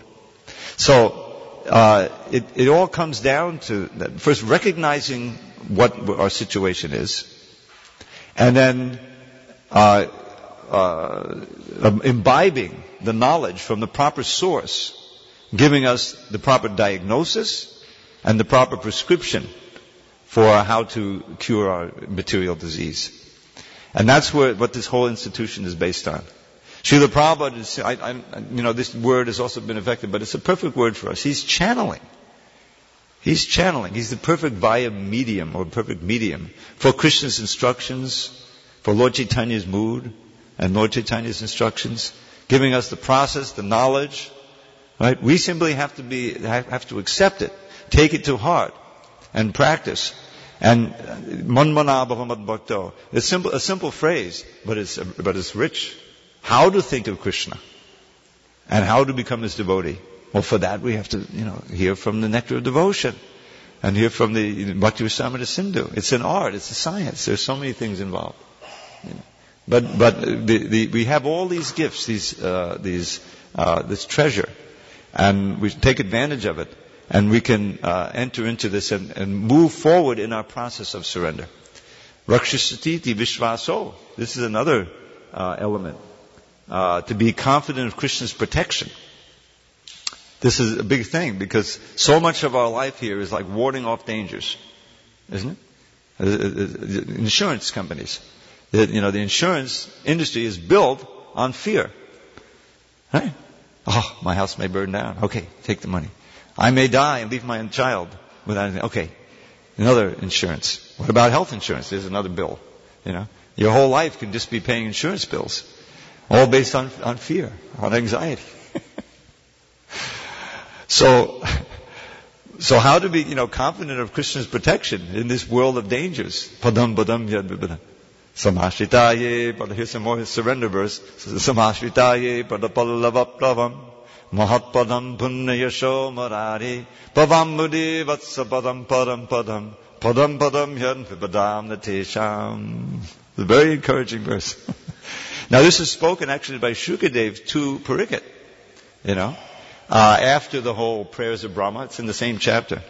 So uh, it it all comes down to that. First recognizing what our situation is, and then uh, uh, imbibing the knowledge from the proper source, giving us the proper diagnosis and the proper prescription for how to cure our material disease. And that's where, what this whole institution is based on. Srila Prabhupada is, I, I, you know, this word has also been affected, but it's a perfect word for us. He's channeling. He's channeling. He's the perfect via medium, or perfect medium, for Krishna's instructions, for Lord Chaitanya's mood, and Lord Chaitanya's instructions, giving us the process, the knowledge, right? We simply have to be, have to accept it, take it to heart, and practice. And manmana bhavamat bhakto. It's simple, a simple phrase, but it's but it's rich. How to think of Krishna, and how to become His devotee. Well, for that we have to, you know, hear from the nectar of devotion, and hear from the Bhakti Rasamrita Sindhu. It's an art, it's a science. There's so many things involved. You know. But but the, the, we have all these gifts, these uh, these uh, this treasure, and we take advantage of it. And we can uh, enter into this and, and move forward in our process of surrender. Rakshasatiti Vishvaso. This is another uh, element. Uh, to be confident of Krishna's protection. This is a big thing because so much of our life here is like warding off dangers, isn't it? Uh, uh, insurance companies. The, you know, the insurance industry is built on fear. Right? Oh, my house may burn down. Okay, take the money. I may die and leave my child without anything. Okay, another insurance. What about health insurance? There's another bill. You know, your whole life can just be paying insurance bills. All based on, on fear, on anxiety. so, so how to be, you know, confident of Krishna's protection in this world of dangers? Padam padam yad vibhada. Samashitaye, but here's some more surrender verse. Samashitaye, padapallavaplavam, mahatpadam punnayasho marari, pavam mudi vatsapadam padam padam, padam padam yad vibhadam natesham. It's a very encouraging verse. Now this is spoken actually by Shukadev to Parikshit, you know, uh, after the whole prayers of Brahma. It's in the same chapter.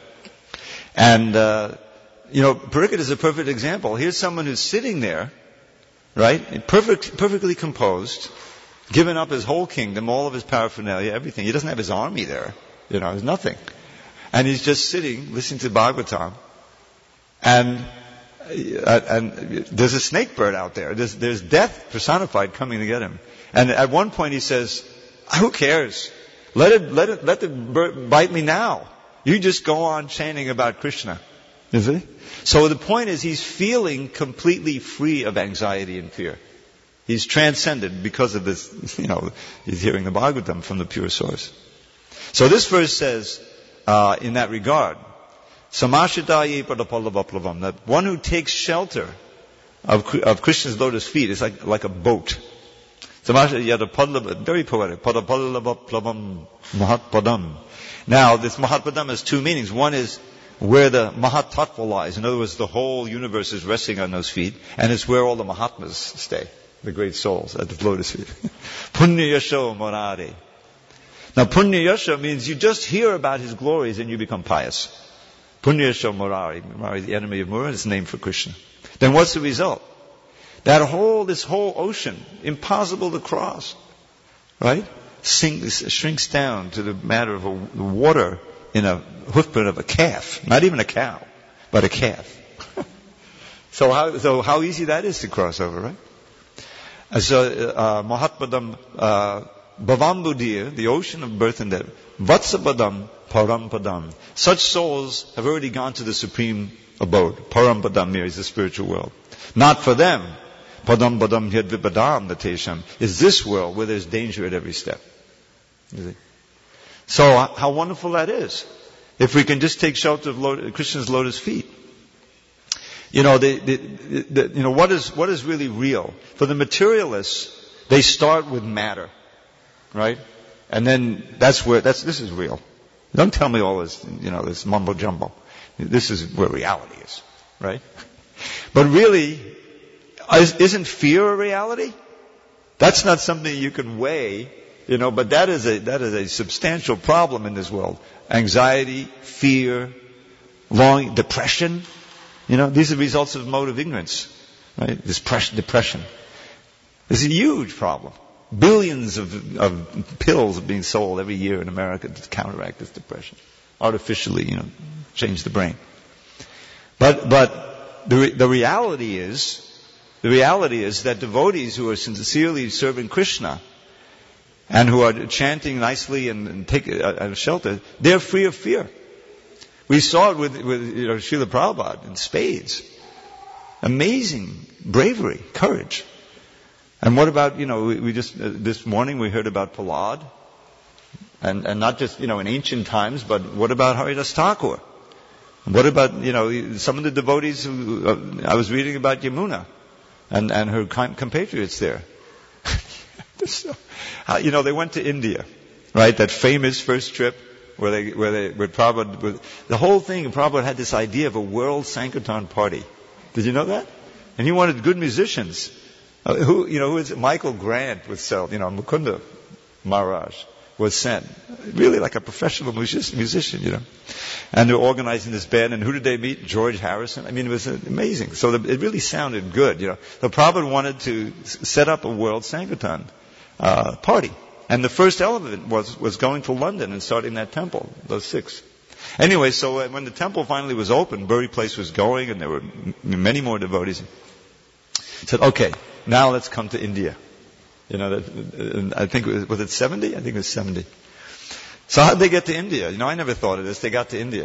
And, uh, you know, Parikshit is a perfect example. Here's someone who's sitting there, right, perfect, perfectly composed, given up his whole kingdom, all of his paraphernalia, everything. He doesn't have his army there, you know, there's nothing. And he's just sitting, listening to Bhagavatam, and Uh, and there's a snake bird out there. There's, there's death personified coming to get him. And at one point he says, who cares? Let it, let it, let the bird bite me now. You just go on chanting about Krishna. You see? So the point is he's feeling completely free of anxiety and fear. He's transcended because of this, you know, he's hearing the Bhagavatam from the pure source. So this verse says, uh, in that regard, Samashitaye padapallavaplavam, that one who takes shelter of, of Krishna's lotus feet is like, like a boat. Samashitaye, very poetic. Padapallavaplavam mahatpadam. Now, this mahatpadam has two meanings. One is where the Mahat Tattva lies. In other words, the whole universe is resting on those feet, and it's where all the Mahatmas stay, the great souls, at the lotus feet. Punya Yasho Morare. Now, Punya Yasho means you just hear about his glories and you become pious. Punya Yasho Morare. Morare, the enemy of Mura, is the name for Krishna. Then what's the result? That whole, this whole ocean, impossible to cross, right? Sinks, shrinks down to the matter of a, the water in a hoofprint of a calf. Not even a cow, but a calf. so how, so how easy that is to cross over, right? And so, uh, Mahatpadam, uh, Bhavambudir, the ocean of birth and death. Vatsapadam, Parampadam. Such souls have already gone to the supreme abode. Parampadam is the spiritual world. Not for them. Padam Padam Yadvipadam, the Tesham, is this world where there's danger at every step. So how wonderful that is. If we can just take shelter of Lord, Krishna's lotus feet. You know, the, the, the, you know, what is, what is really real? For the materialists, they start with matter. Right? And then that's where, that's, this is real. Don't tell me all this, you know, this mumbo jumbo. This is where reality is. Right? But really, isn't fear a reality? That's not something you can weigh, you know, but that is a, that is a substantial problem in this world. Anxiety, fear, long, depression, you know, these are results of mode of ignorance, right? This depression. This is a huge problem. Billions of, of pills are being sold every year in America to counteract this depression. Artificially, you know, change the brain. But, but the, the reality is, the reality is that devotees who are sincerely serving Krishna and who are chanting nicely and, and take a, a shelter, they're free of fear. We saw it with, with you know, Srila Prabhupada in spades. Amazing bravery, courage. And what about, you know, we, we just, uh, this morning we heard about Prahlad. And, and not just, you know, in ancient times, but what about Haridas Thakur? What about, you know, some of the devotees who, uh, I was reading about Yamuna and, and her compatriots there. so, uh, you know, they went to India, right? That famous first trip where they, where they, where Prabhupada, where, the whole thing, Prabhupada had this idea of a world Sankirtan party. Did you know that? And he wanted good musicians. Uh, who, you know, who is it? Michael Grant would sell, you know, Mukunda Maharaj. was sent. Really like a professional music- musician, you know. And they were organizing this band, and who did they meet? George Harrison. I mean, it was amazing. So the, it really sounded good, you know. The Prabhupada wanted to s- set up a World Sankirtan uh, party. And the first element was, was going to London and starting that temple, those six. Anyway, so uh, when the temple finally was open, Bury Place was going, and there were m- many more devotees. He said, okay, now let's come to India. You know, that, I think, it was, was it seventy? I think it was seventy. So how did they get to India? You know, I never thought of this. They got to India.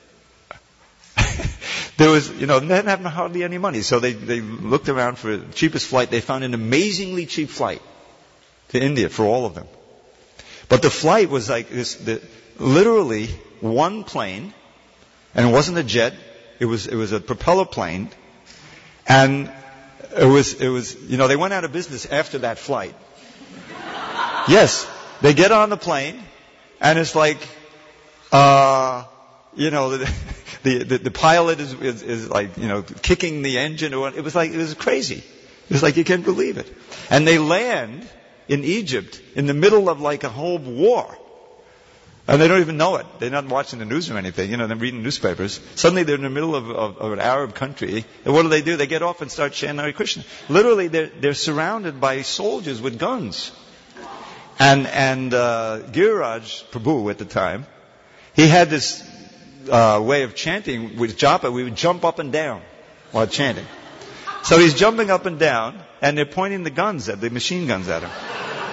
There was, you know, they didn't have hardly any money. So they, they looked around for the cheapest flight. They found an amazingly cheap flight to India for all of them. But the flight was like this, the, literally one plane, and it wasn't a jet. It was, it was a propeller plane. And it was, it was, you know, they went out of business after that flight. Yes. They get on the plane, and it's like, uh, you know, the, the, the, the pilot is, is, is like, you know, kicking the engine or what. It was like, it was crazy. It was like, you can't believe it. And they land in Egypt in the middle of like a whole war. And they don't even know it. They're not watching the news or anything. You know, they're reading newspapers. Suddenly they're in the middle of, of, of an Arab country. And what do they do? They get off and start chanting Hare Krishna. Literally, they're, they're surrounded by soldiers with guns. And, and, uh, Giriraj Prabhu at the time, he had this, uh, way of chanting with japa. We would jump up and down while chanting. So he's jumping up and down, and they're pointing the guns at, the machine guns at him.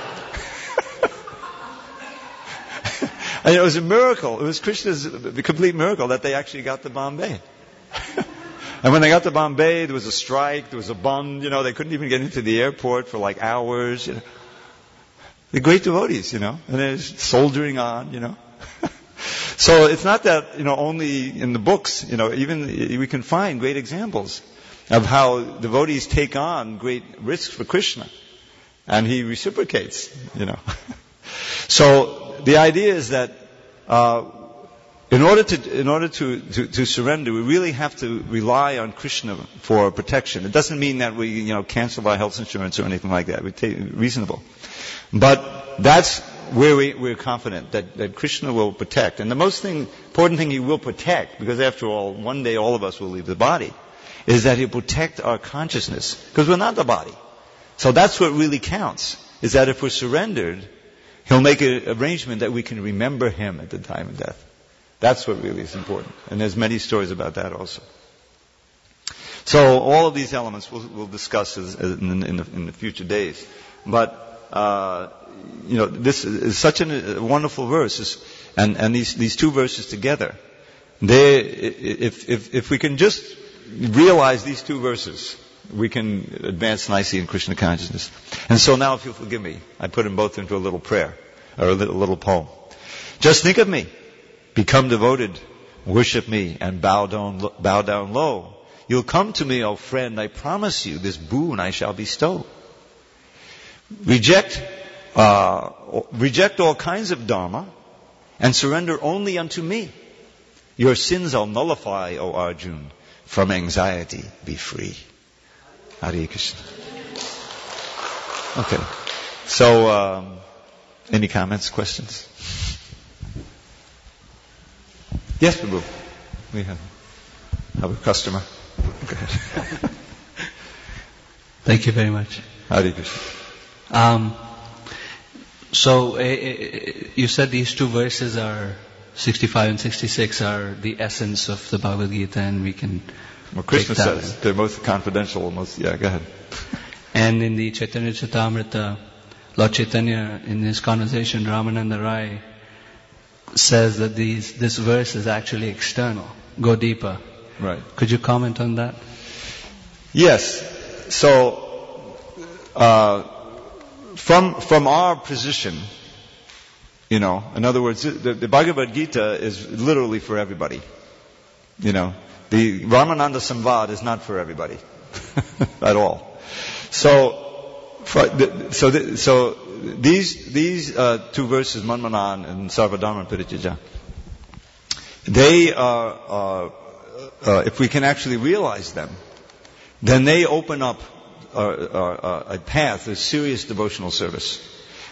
And it was a miracle. It was Krishna's a complete miracle that they actually got to Bombay. And when they got to Bombay, there was a strike, there was a bomb, you know, they couldn't even get into the airport for like hours. You know. They're great devotees, you know, and they're soldiering on, you know. So it's not that, you know, only in the books, you know, even we can find great examples of how devotees take on great risks for Krishna. And he reciprocates, you know. So the idea is that uh, in order to in order to, to, to surrender, we really have to rely on Krishna for protection. It doesn't mean that we, you know, cancel our health insurance or anything like that. We take reasonable, but that's where we, we're confident that, that Krishna will protect. And the most thing, important thing He will protect, because after all, one day all of us will leave the body, is that He'll protect our consciousness, because we're not the body. So that's what really counts. Is that if we're surrendered, He'll make an arrangement that we can remember Him at the time of death. That's what really is important. And there's many stories about that also. So all of these elements we'll, we'll discuss as, as in, in, the, in the future days. But, uh, you know, this is such an, a wonderful verse. And, and these, these two verses together, they, if, if, if we can just realize these two verses, we can advance nicely in Krishna consciousness. And so now, if you'll forgive me, I put them both into a little prayer, or a little, a little poem. Just think of me, become devoted, worship me, and bow down, bow down low. You'll come to me, O friend, I promise you, this boon I shall bestow. Reject, uh, reject all kinds of dharma, and surrender only unto me. Your sins I'll nullify, O Arjun. From anxiety, be free. Hare Krishna. Okay. So, um, any comments, questions? Yes, Prabhu. We have, have a customer. Go ahead. Thank you very much. Hare Krishna. Um, so, uh, you said these two verses are, sixty-five and sixty-six are the essence of the Bhagavad Gita, and we can Well, Krishna take that says in. they're most confidential, most, yeah, go ahead. And in the Chaitanya Charitamrita, Lord Chaitanya, in his conversation, Ramananda Rai says that these, this verse is actually external. Go deeper. Right. Could you comment on that? Yes. So, uh, from from our position, you know, in other words, the, the Bhagavad Gita is literally for everybody. You know, the Ramananda Samvad is not for everybody at all. So, for, so, the, so these these uh, two verses, Manmanan and Sarvadharma Parityajya, they are, uh, uh, if we can actually realize them, then they open up uh, uh, a path of serious devotional service.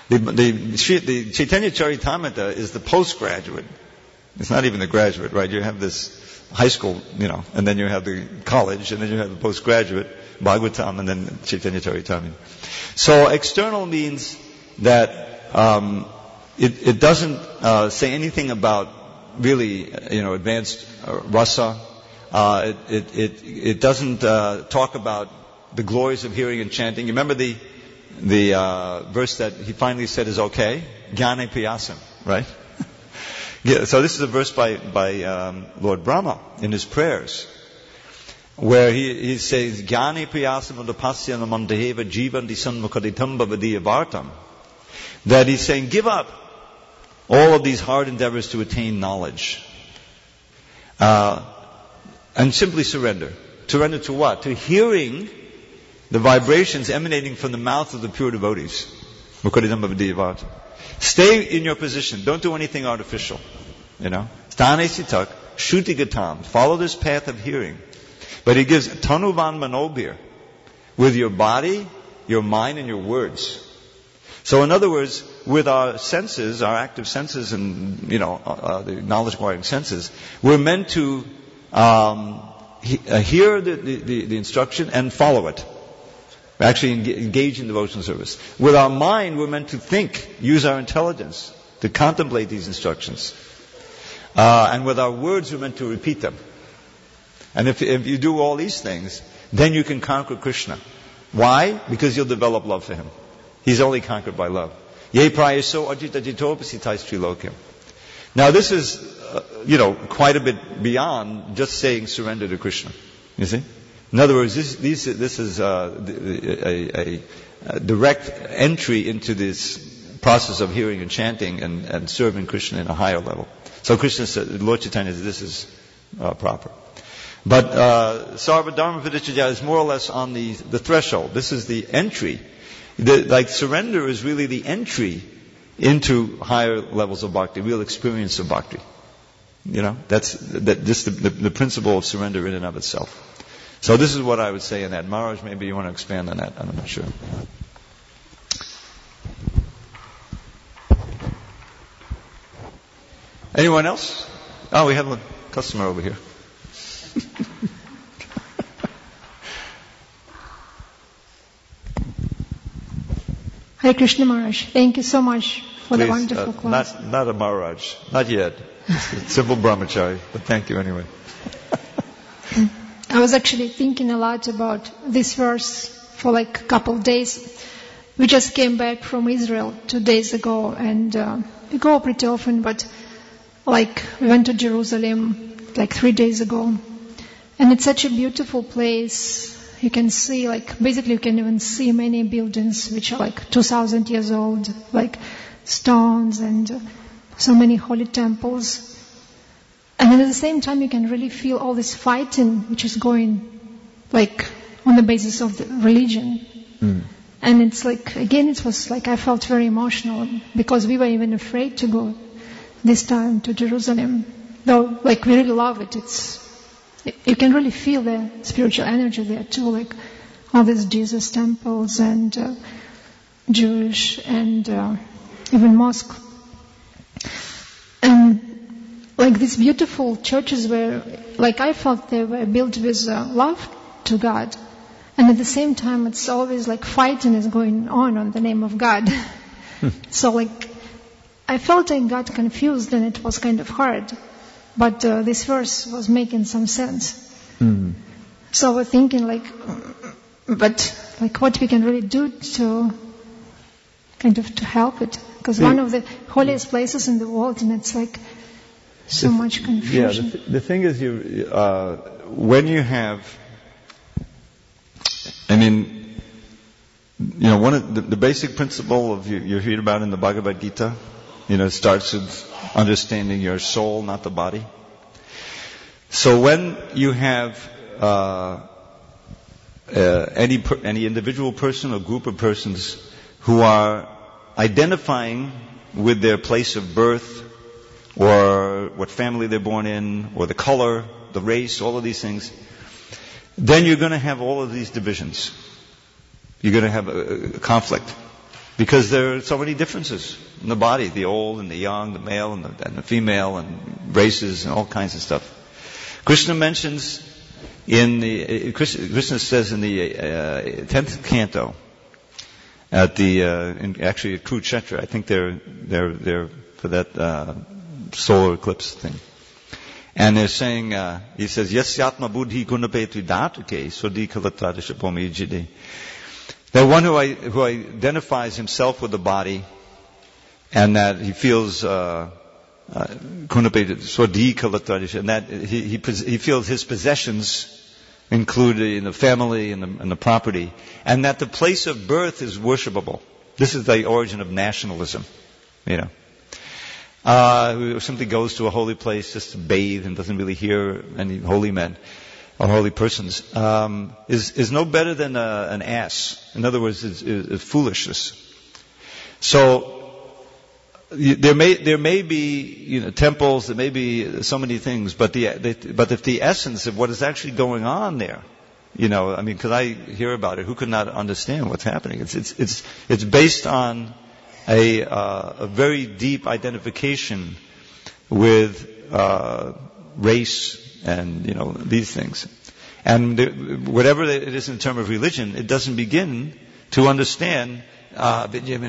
The, the, the Chaitanya Charitamrita is the postgraduate. It's not even the graduate, right? You have this high school, you know, and then you have the college, and then you have the postgraduate, Bhagavatam, and then Chaitanya Charitamrita. So external means that um, it, it doesn't uh, say anything about really, you know, advanced uh, rasa. Uh, it, it, it, it doesn't uh, talk about the glories of hearing and chanting. You remember the the uh, verse that he finally said is okay? Jnane piyasam, right? Yeah, so this is a verse by, by um, Lord Brahma in his prayers, where he, he says, Jnane piyasam udapasya namandaheva jivan disanmukaditam bhavadiyavartam. That he's saying, give up all of these hard endeavors to attain knowledge. Uh, and simply surrender. Surrender to what? To hearing the vibrations emanating from the mouth of the pure devotees. Mukaditam bhavadiyavartam. Stay in your position. Don't do anything artificial. You know? Stane sitak, shruti gatam. Follow this path of hearing. But he gives tanuvan manobir. With your body, your mind, and your words. So in other words, with our senses, our active senses and, you know, uh, the knowledge-acquiring senses, we're meant to um, he, uh, hear the, the, the instruction and follow it. We actually engage in devotional service. With our mind, we're meant to think, use our intelligence to contemplate these instructions. Uh, and with our words, we're meant to repeat them. And if, if you do all these things, then you can conquer Krishna. Why? Because you'll develop love for him. He's only conquered by love. Ye prayaso ajita jitopasitais trilokyam. Now this is, uh, you know, quite a bit beyond just saying surrender to Krishna. You see? In other words, this, this, this is uh, a, a, a direct entry into this process of hearing and chanting and, and serving Krishna in a higher level. So Krishna said, Lord Chaitanya said, this is uh, proper. But uh, Sarva Dharma Vidichaya is more or less on the, the threshold. This is the entry. The, like surrender is really the entry into higher levels of bhakti, real experience of bhakti. You know, that's that. This the, the, the principle of surrender in and of itself. So this is what I would say in that. Maharaj, maybe you want to expand on that. I'm not sure. Anyone else? Oh, we have a customer over here. Hare Krishna Maharaj, thank you so much for Please, the wonderful uh, class. Not, not a Maharaj, not yet. Simple brahmachari, but thank you anyway. I was actually thinking a lot about this verse for like a couple of days. We just came back from Israel two days ago, and uh, we go pretty often, but like we went to Jerusalem like three days ago, and it's such a beautiful place. You can see, like, basically you can even see many buildings which are like two thousand years old, like stones and uh, so many holy temples. And at the same time you can really feel all this fighting which is going like on the basis of the religion. Mm. And it's like, again, it was like I felt very emotional because we were even afraid to go this time to Jerusalem. Though, like, we really love it. It's, you can really feel the spiritual energy there too, like all these Jesus temples and uh, Jewish and uh, even mosque. And like these beautiful churches were, like I felt they were built with uh, love to God. And at the same time, it's always like fighting is going on on the name of God. So like, I felt I got confused and it was kind of hard. But uh, this verse was making some sense. Mm. So we're thinking like, but like what we can really do to kind of to help it. Because one of the holiest places in the world, and it's like so the, much confusion. Yeah, the, th- the thing is, you uh, when you have, I mean, you know, one of the, the basic principle of you, you read about in the Bhagavad Gita, you know, it starts with understanding your soul, not the body. So when you have uh, uh, any per, any individual person or group of persons who are identifying with their place of birth, or what family they're born in, or the color, the race, all of these things, then you're going to have all of these divisions. You're going to have a, a conflict. Because there are so many differences in the body, the old and the young, the male and the, and the female, and races and all kinds of stuff. Krishna mentions in the, Krishna, Krishna says in the uh, tenth canto, at the, uh, in, actually at Kurukshetra, I think they're, they're, they're for that, uh, solar eclipse thing. And they're saying, uh, he says, Yasyatma buddhi gunapetu dhatake sodi kalatradishapomi jide. That one who, I, who identifies himself with the body, and that he feels, uh, kunapetu sodi kalatradisha, and that he, he, he feels his possessions include in the family and the, and the property, and that the place of birth is worshipable. This is the origin of nationalism, you know. Uh, who simply goes to a holy place just to bathe and doesn't really hear any holy men or holy persons, um, is, is no better than a, an ass. In other words, is, is, is foolishness. So, you, there may, there may be, you know, temples, there may be so many things, but the, the but if the essence of what is actually going on there, you know, I mean, because I hear about it, who could not understand what's happening? It's, it's, it's, it's based on A, uh, a very deep identification with uh, race and, you know, these things. And the, whatever it is in terms of religion, it doesn't begin to understand uh,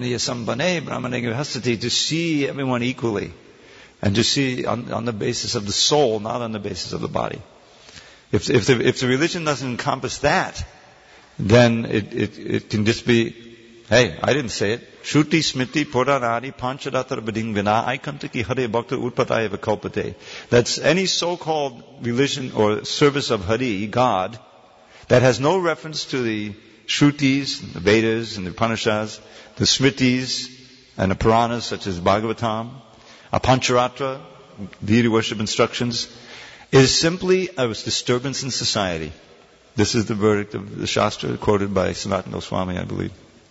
to see everyone equally and to see on, on the basis of the soul, not on the basis of the body. If, if, the, if the religion doesn't encompass that, then it, it, it can just be, hey, I didn't say it. Shruti smriti puranadi pancharatar badingvina aikantaki hare bhakta utpataya vikalpate. That's any so-called religion or service of Hari, God, that has no reference to the Shrutis, the Vedas and the Upanishads, the Smritis and the Puranas such as Bhagavatam, a Pancharatra, deity worship instructions, is simply a disturbance in society. This is the verdict of the Shastra quoted by Sanatana Goswami, I believe.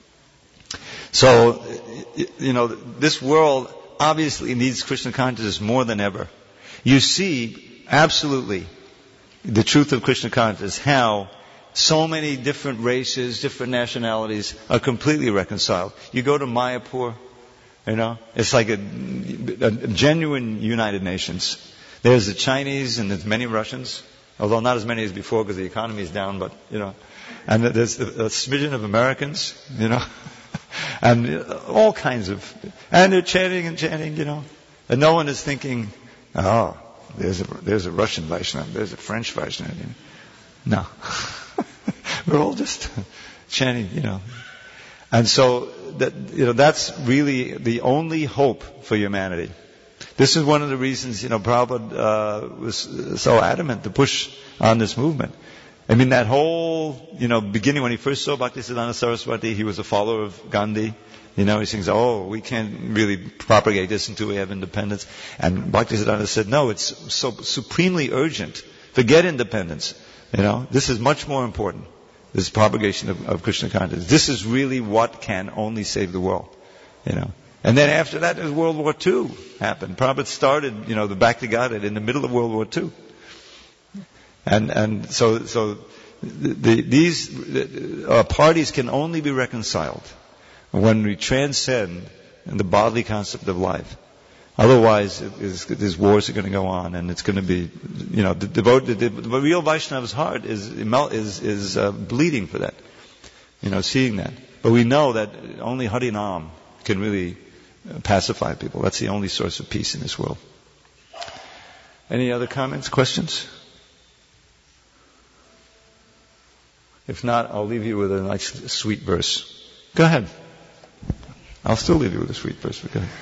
So, you know, this world obviously needs Krishna consciousness more than ever. You see, absolutely, the truth of Krishna consciousness, how so many different races, different nationalities are completely reconciled. You go to Mayapur, you know, it's like a, a genuine United Nations. There's the Chinese and there's many Russians, although not as many as before because the economy is down, but, you know, and there's a smidgen of Americans, you know. And all kinds of, and they're chanting and chanting, you know. And no one is thinking, oh, there's a, there's a Russian Vaishnava, there's a French Vaishnava. You know. No. We're all just chanting, you know. And so, that, you know, that's really the only hope for humanity. This is one of the reasons, you know, Prabhupada uh, was so adamant to push on this movement. I mean, that whole, you know, beginning when he first saw Bhaktisiddhanta Saraswati, he was a follower of Gandhi. You know, he thinks, oh, we can't really propagate this until we have independence. And Bhaktisiddhanta said, no, it's so supremely urgent. Forget independence. You know, this is much more important. This propagation of, of Krishna consciousness. This is really what can only save the world. You know. And then after that, World War Two happened. Prabhupada started, you know, the Bhakti Godhead in the middle of World War Two. And and so so the, the, these uh, parties can only be reconciled when we transcend the bodily concept of life. Otherwise, it is, these wars are going to go on, and it's going to be, you know, the, devote, the, the, the real Vaishnava's heart is is is uh, bleeding for that, you know, seeing that. But we know that only Harinam can really pacify people. That's the only source of peace in this world. Any other comments, questions? If not, I'll leave you with a nice, sweet verse. Go ahead. I'll still leave you with a sweet verse, but go ahead.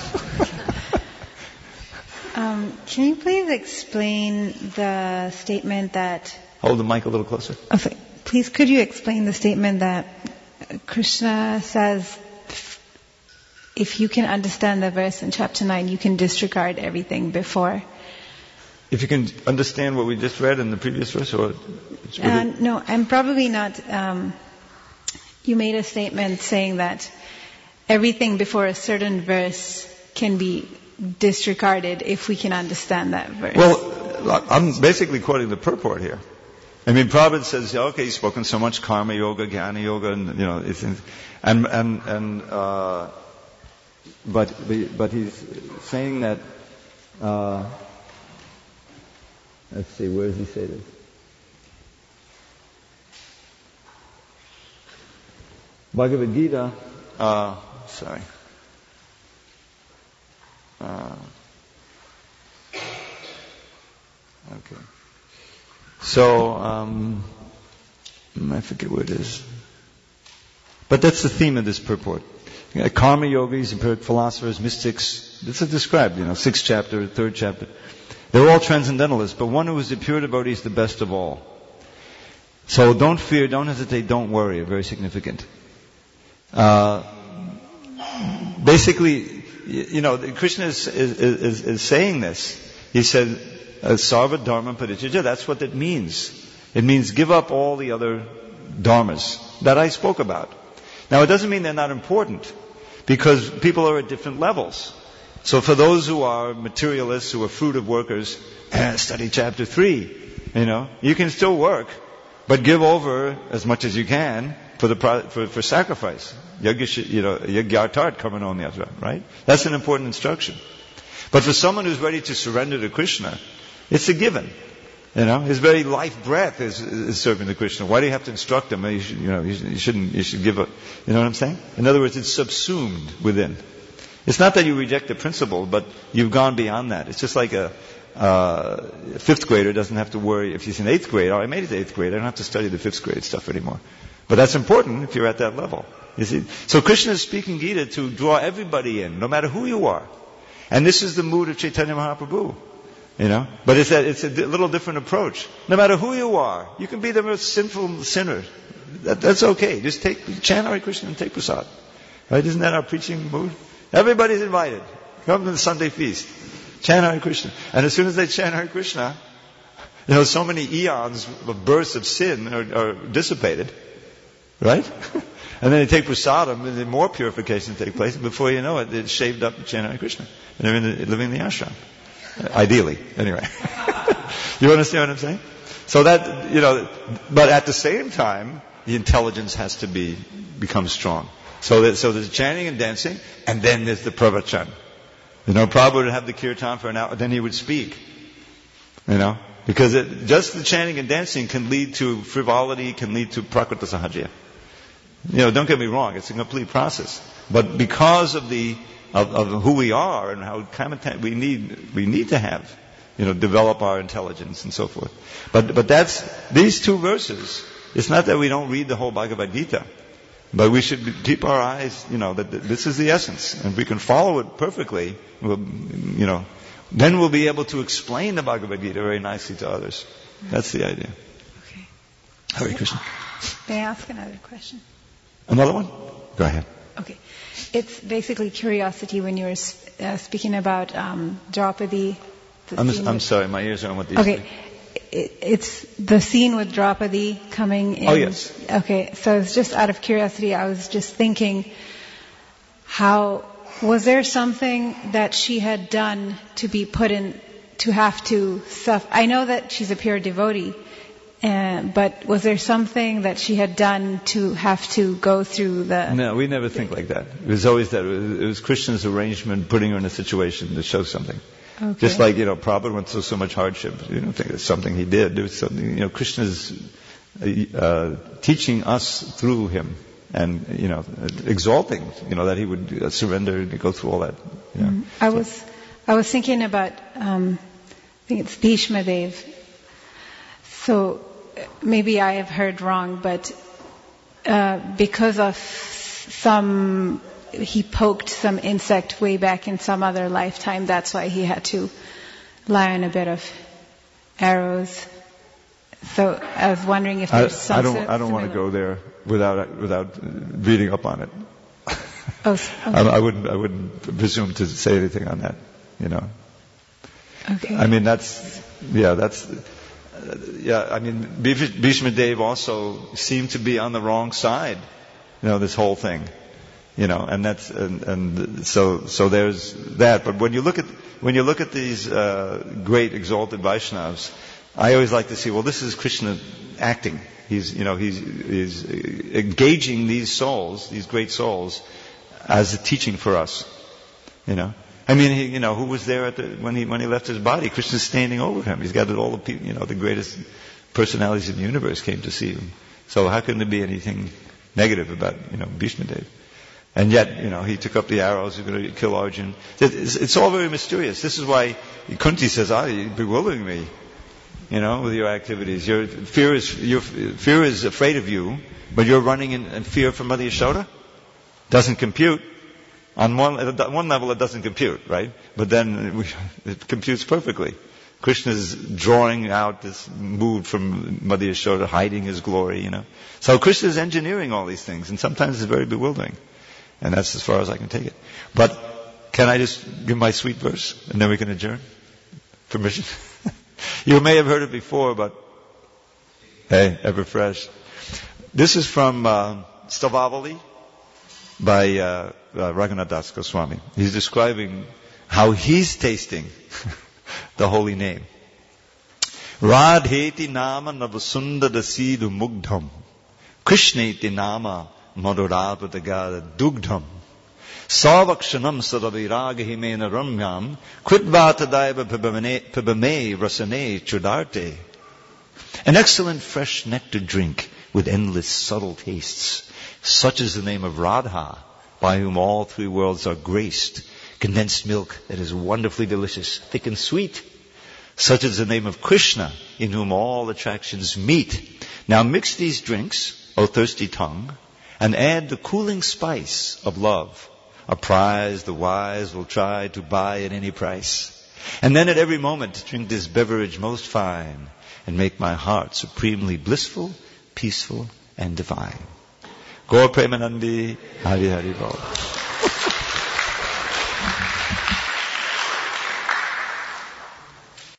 um, can you please explain the statement that... Hold the mic a little closer. Okay. Please, could you explain the statement that Krishna says, if you can understand the verse in chapter nine, you can disregard everything before? If you can understand what we just read in the previous verse, or uh, no, I'm probably not. Um, you made a statement saying that everything before a certain verse can be disregarded if we can understand that verse. Well, I'm basically quoting the purport here. I mean, Prabhupada says, yeah, okay, he's spoken so much karma yoga, jnana yoga, and you know, it's, and and and uh, but but he's saying that. Uh, let's see, where does he say this? Bhagavad Gita. Uh, sorry. Uh, okay. So, um, I forget where it is. But that's the theme of this purport. Yeah, karma yogis, empiric philosophers, mystics, this is described, you know, sixth chapter, third chapter. They're all transcendentalists, but one who is a pure devotee is the best of all. So don't fear, don't hesitate, don't worry, very significant. Uh, basically, you know, Krishna is, is, is, is saying this. He said, Sarva Dharma Parityajya, that's what it means. It means give up all the other dharmas that I spoke about. Now it doesn't mean they're not important, because people are at different levels. So for those who are materialists, who are fruitive workers, eh, study chapter three. You know, you can still work, but give over as much as you can for the for, for sacrifice. Yagya, you know, yagyartat karmanonyatra, right? That's an important instruction. But for someone who's ready to surrender to Krishna, it's a given. You know, his very life breath is, is serving to Krishna. Why do you have to instruct him? You, should, you know, you shouldn't. You should give up. You know what I'm saying? In other words, it's subsumed within. It's not that you reject the principle, but you've gone beyond that. It's just like a, uh, a fifth grader doesn't have to worry if he's in eighth grade. Oh, I made it to eighth grade. I don't have to study the fifth grade stuff anymore. But that's important if you're at that level. You see? So Krishna is speaking Gita to draw everybody in, no matter who you are. And this is the mood of Chaitanya Mahaprabhu. You know? But it's a, it's a little different approach. No matter who you are, you can be the most sinful sinner. That, that's okay. Just take, chant Hare Krishna and take prasad. Right? Isn't that our preaching mood? Everybody's invited. Come to the Sunday feast. Chant Hare Krishna. And as soon as they chant Hare Krishna, you know, so many eons of births of sin are, are dissipated. Right? And then they take prasadam, and then more purification take place, and before you know it, they're shaved up and chant Hare Krishna. And they're in the, living in the ashram. Ideally, anyway. You understand what I'm saying? So that, you know, but at the same time, the intelligence has to be, become strong. So that, so there's chanting and dancing, and then there's the pravachan. You know, Prabhupada would have the kirtan for an hour, then he would speak. You know, because it, just the chanting and dancing can lead to frivolity, can lead to prakrita sahajya. You know, don't get me wrong, it's a complete process. But because of the, of, of who we are and how we need, we need to have, you know, develop our intelligence and so forth. But, but that's, these two verses, it's not that we don't read the whole Bhagavad Gita. But we should keep our eyes, you know, that this is the essence. And if we can follow it perfectly, we'll, you know, then we'll be able to explain the Bhagavad Gita very nicely to others. That's the idea. Okay. Hare Krishna. May I ask another question? Another one? Go ahead. Okay. It's basically curiosity when you were uh, speaking about um, Draupadi. I'm, I'm sorry, my ears aren't what these Okay. It's the scene with Draupadi coming in. Oh, yes. Okay, so it's just out of curiosity, I was just thinking, how, was there something that she had done to be put in, to have to suffer? I know that she's a pure devotee, uh, but was there something that she had done to have to go through the... No, we never think like that. It was always that. It was, it was Krishna's arrangement putting her in a situation to show something. Okay. Just like, you know, Prabhupada went through so much hardship. You don't think it's something he did. It was something, you know, Krishna's uh, teaching us through him and, you know, exalting, you know, that he would uh, surrender and go through all that. You know. Mm-hmm. I so. was I was thinking about, um, I think it's Bhishma Dev. So maybe I have heard wrong, but uh, because of some... he poked some insect way back in some other lifetime. That's why he had to lie on a bit of arrows. So I was wondering if there's I, some. I don't. Similar... I don't want to go there without without reading up on it. Oh, okay. I, I wouldn't. I wouldn't presume to say anything on that. You know. Okay. I mean, that's yeah. That's uh, yeah. I mean, Bhishma Dev also seemed to be on the wrong side. You know, this whole thing. You know, and that's and, and so so there's that. But when you look at when you look at these uh, great exalted Vaishnavas, I always like to see, well, this is Krishna acting. He's, you know, he's, he's engaging these souls, these great souls, as a teaching for us. You know, I mean, he, you know, who was there at the, when he when he left his body? Krishna's standing over him. He's got all the people, you know, the greatest personalities in the universe came to see him. So how can there be anything negative about, you know, Bhishma Dev? And yet, you know, he took up the arrows. He's going to kill Arjuna. It's, it's all very mysterious. This is why Kunti says, "Ah, you're bewildering me." You know, with your activities. Your fear is, your fear is afraid of you, but you're running in, in fear from Mother Yashoda? Doesn't compute. On one, at one level it doesn't compute, right? But then we, it computes perfectly. Krishna is drawing out this mood from Mother Yashoda, hiding his glory, you know. So Krishna is engineering all these things, and sometimes it's very bewildering. And that's as far as I can take it. But can I just give my sweet verse, and then we can adjourn? Permission? You may have heard it before, but hey, ever fresh. This is from uh, Stavavali by uh, uh, Raghunath Das Goswami. He's describing how he's tasting the holy name. Radheti nama navasundara siddhu mugdham, Krishneti nama madhurabhadagada dugdham, Savakshanam sadaviragahimena ramyam, Kritvatadaiva pibame rasane chudarte. An excellent fresh nectar drink with endless subtle tastes. Such is the name of Radha, by whom all three worlds are graced. Condensed milk that is wonderfully delicious, thick and sweet. Such is the name of Krishna, in whom all attractions meet. Now mix these drinks, O thirsty tongue, and add the cooling spice of love, a prize the wise will try to buy at any price. And then at every moment drink this beverage most fine, and make my heart supremely blissful, peaceful, and divine. Gaur Premanandi, Hari Hari Bol.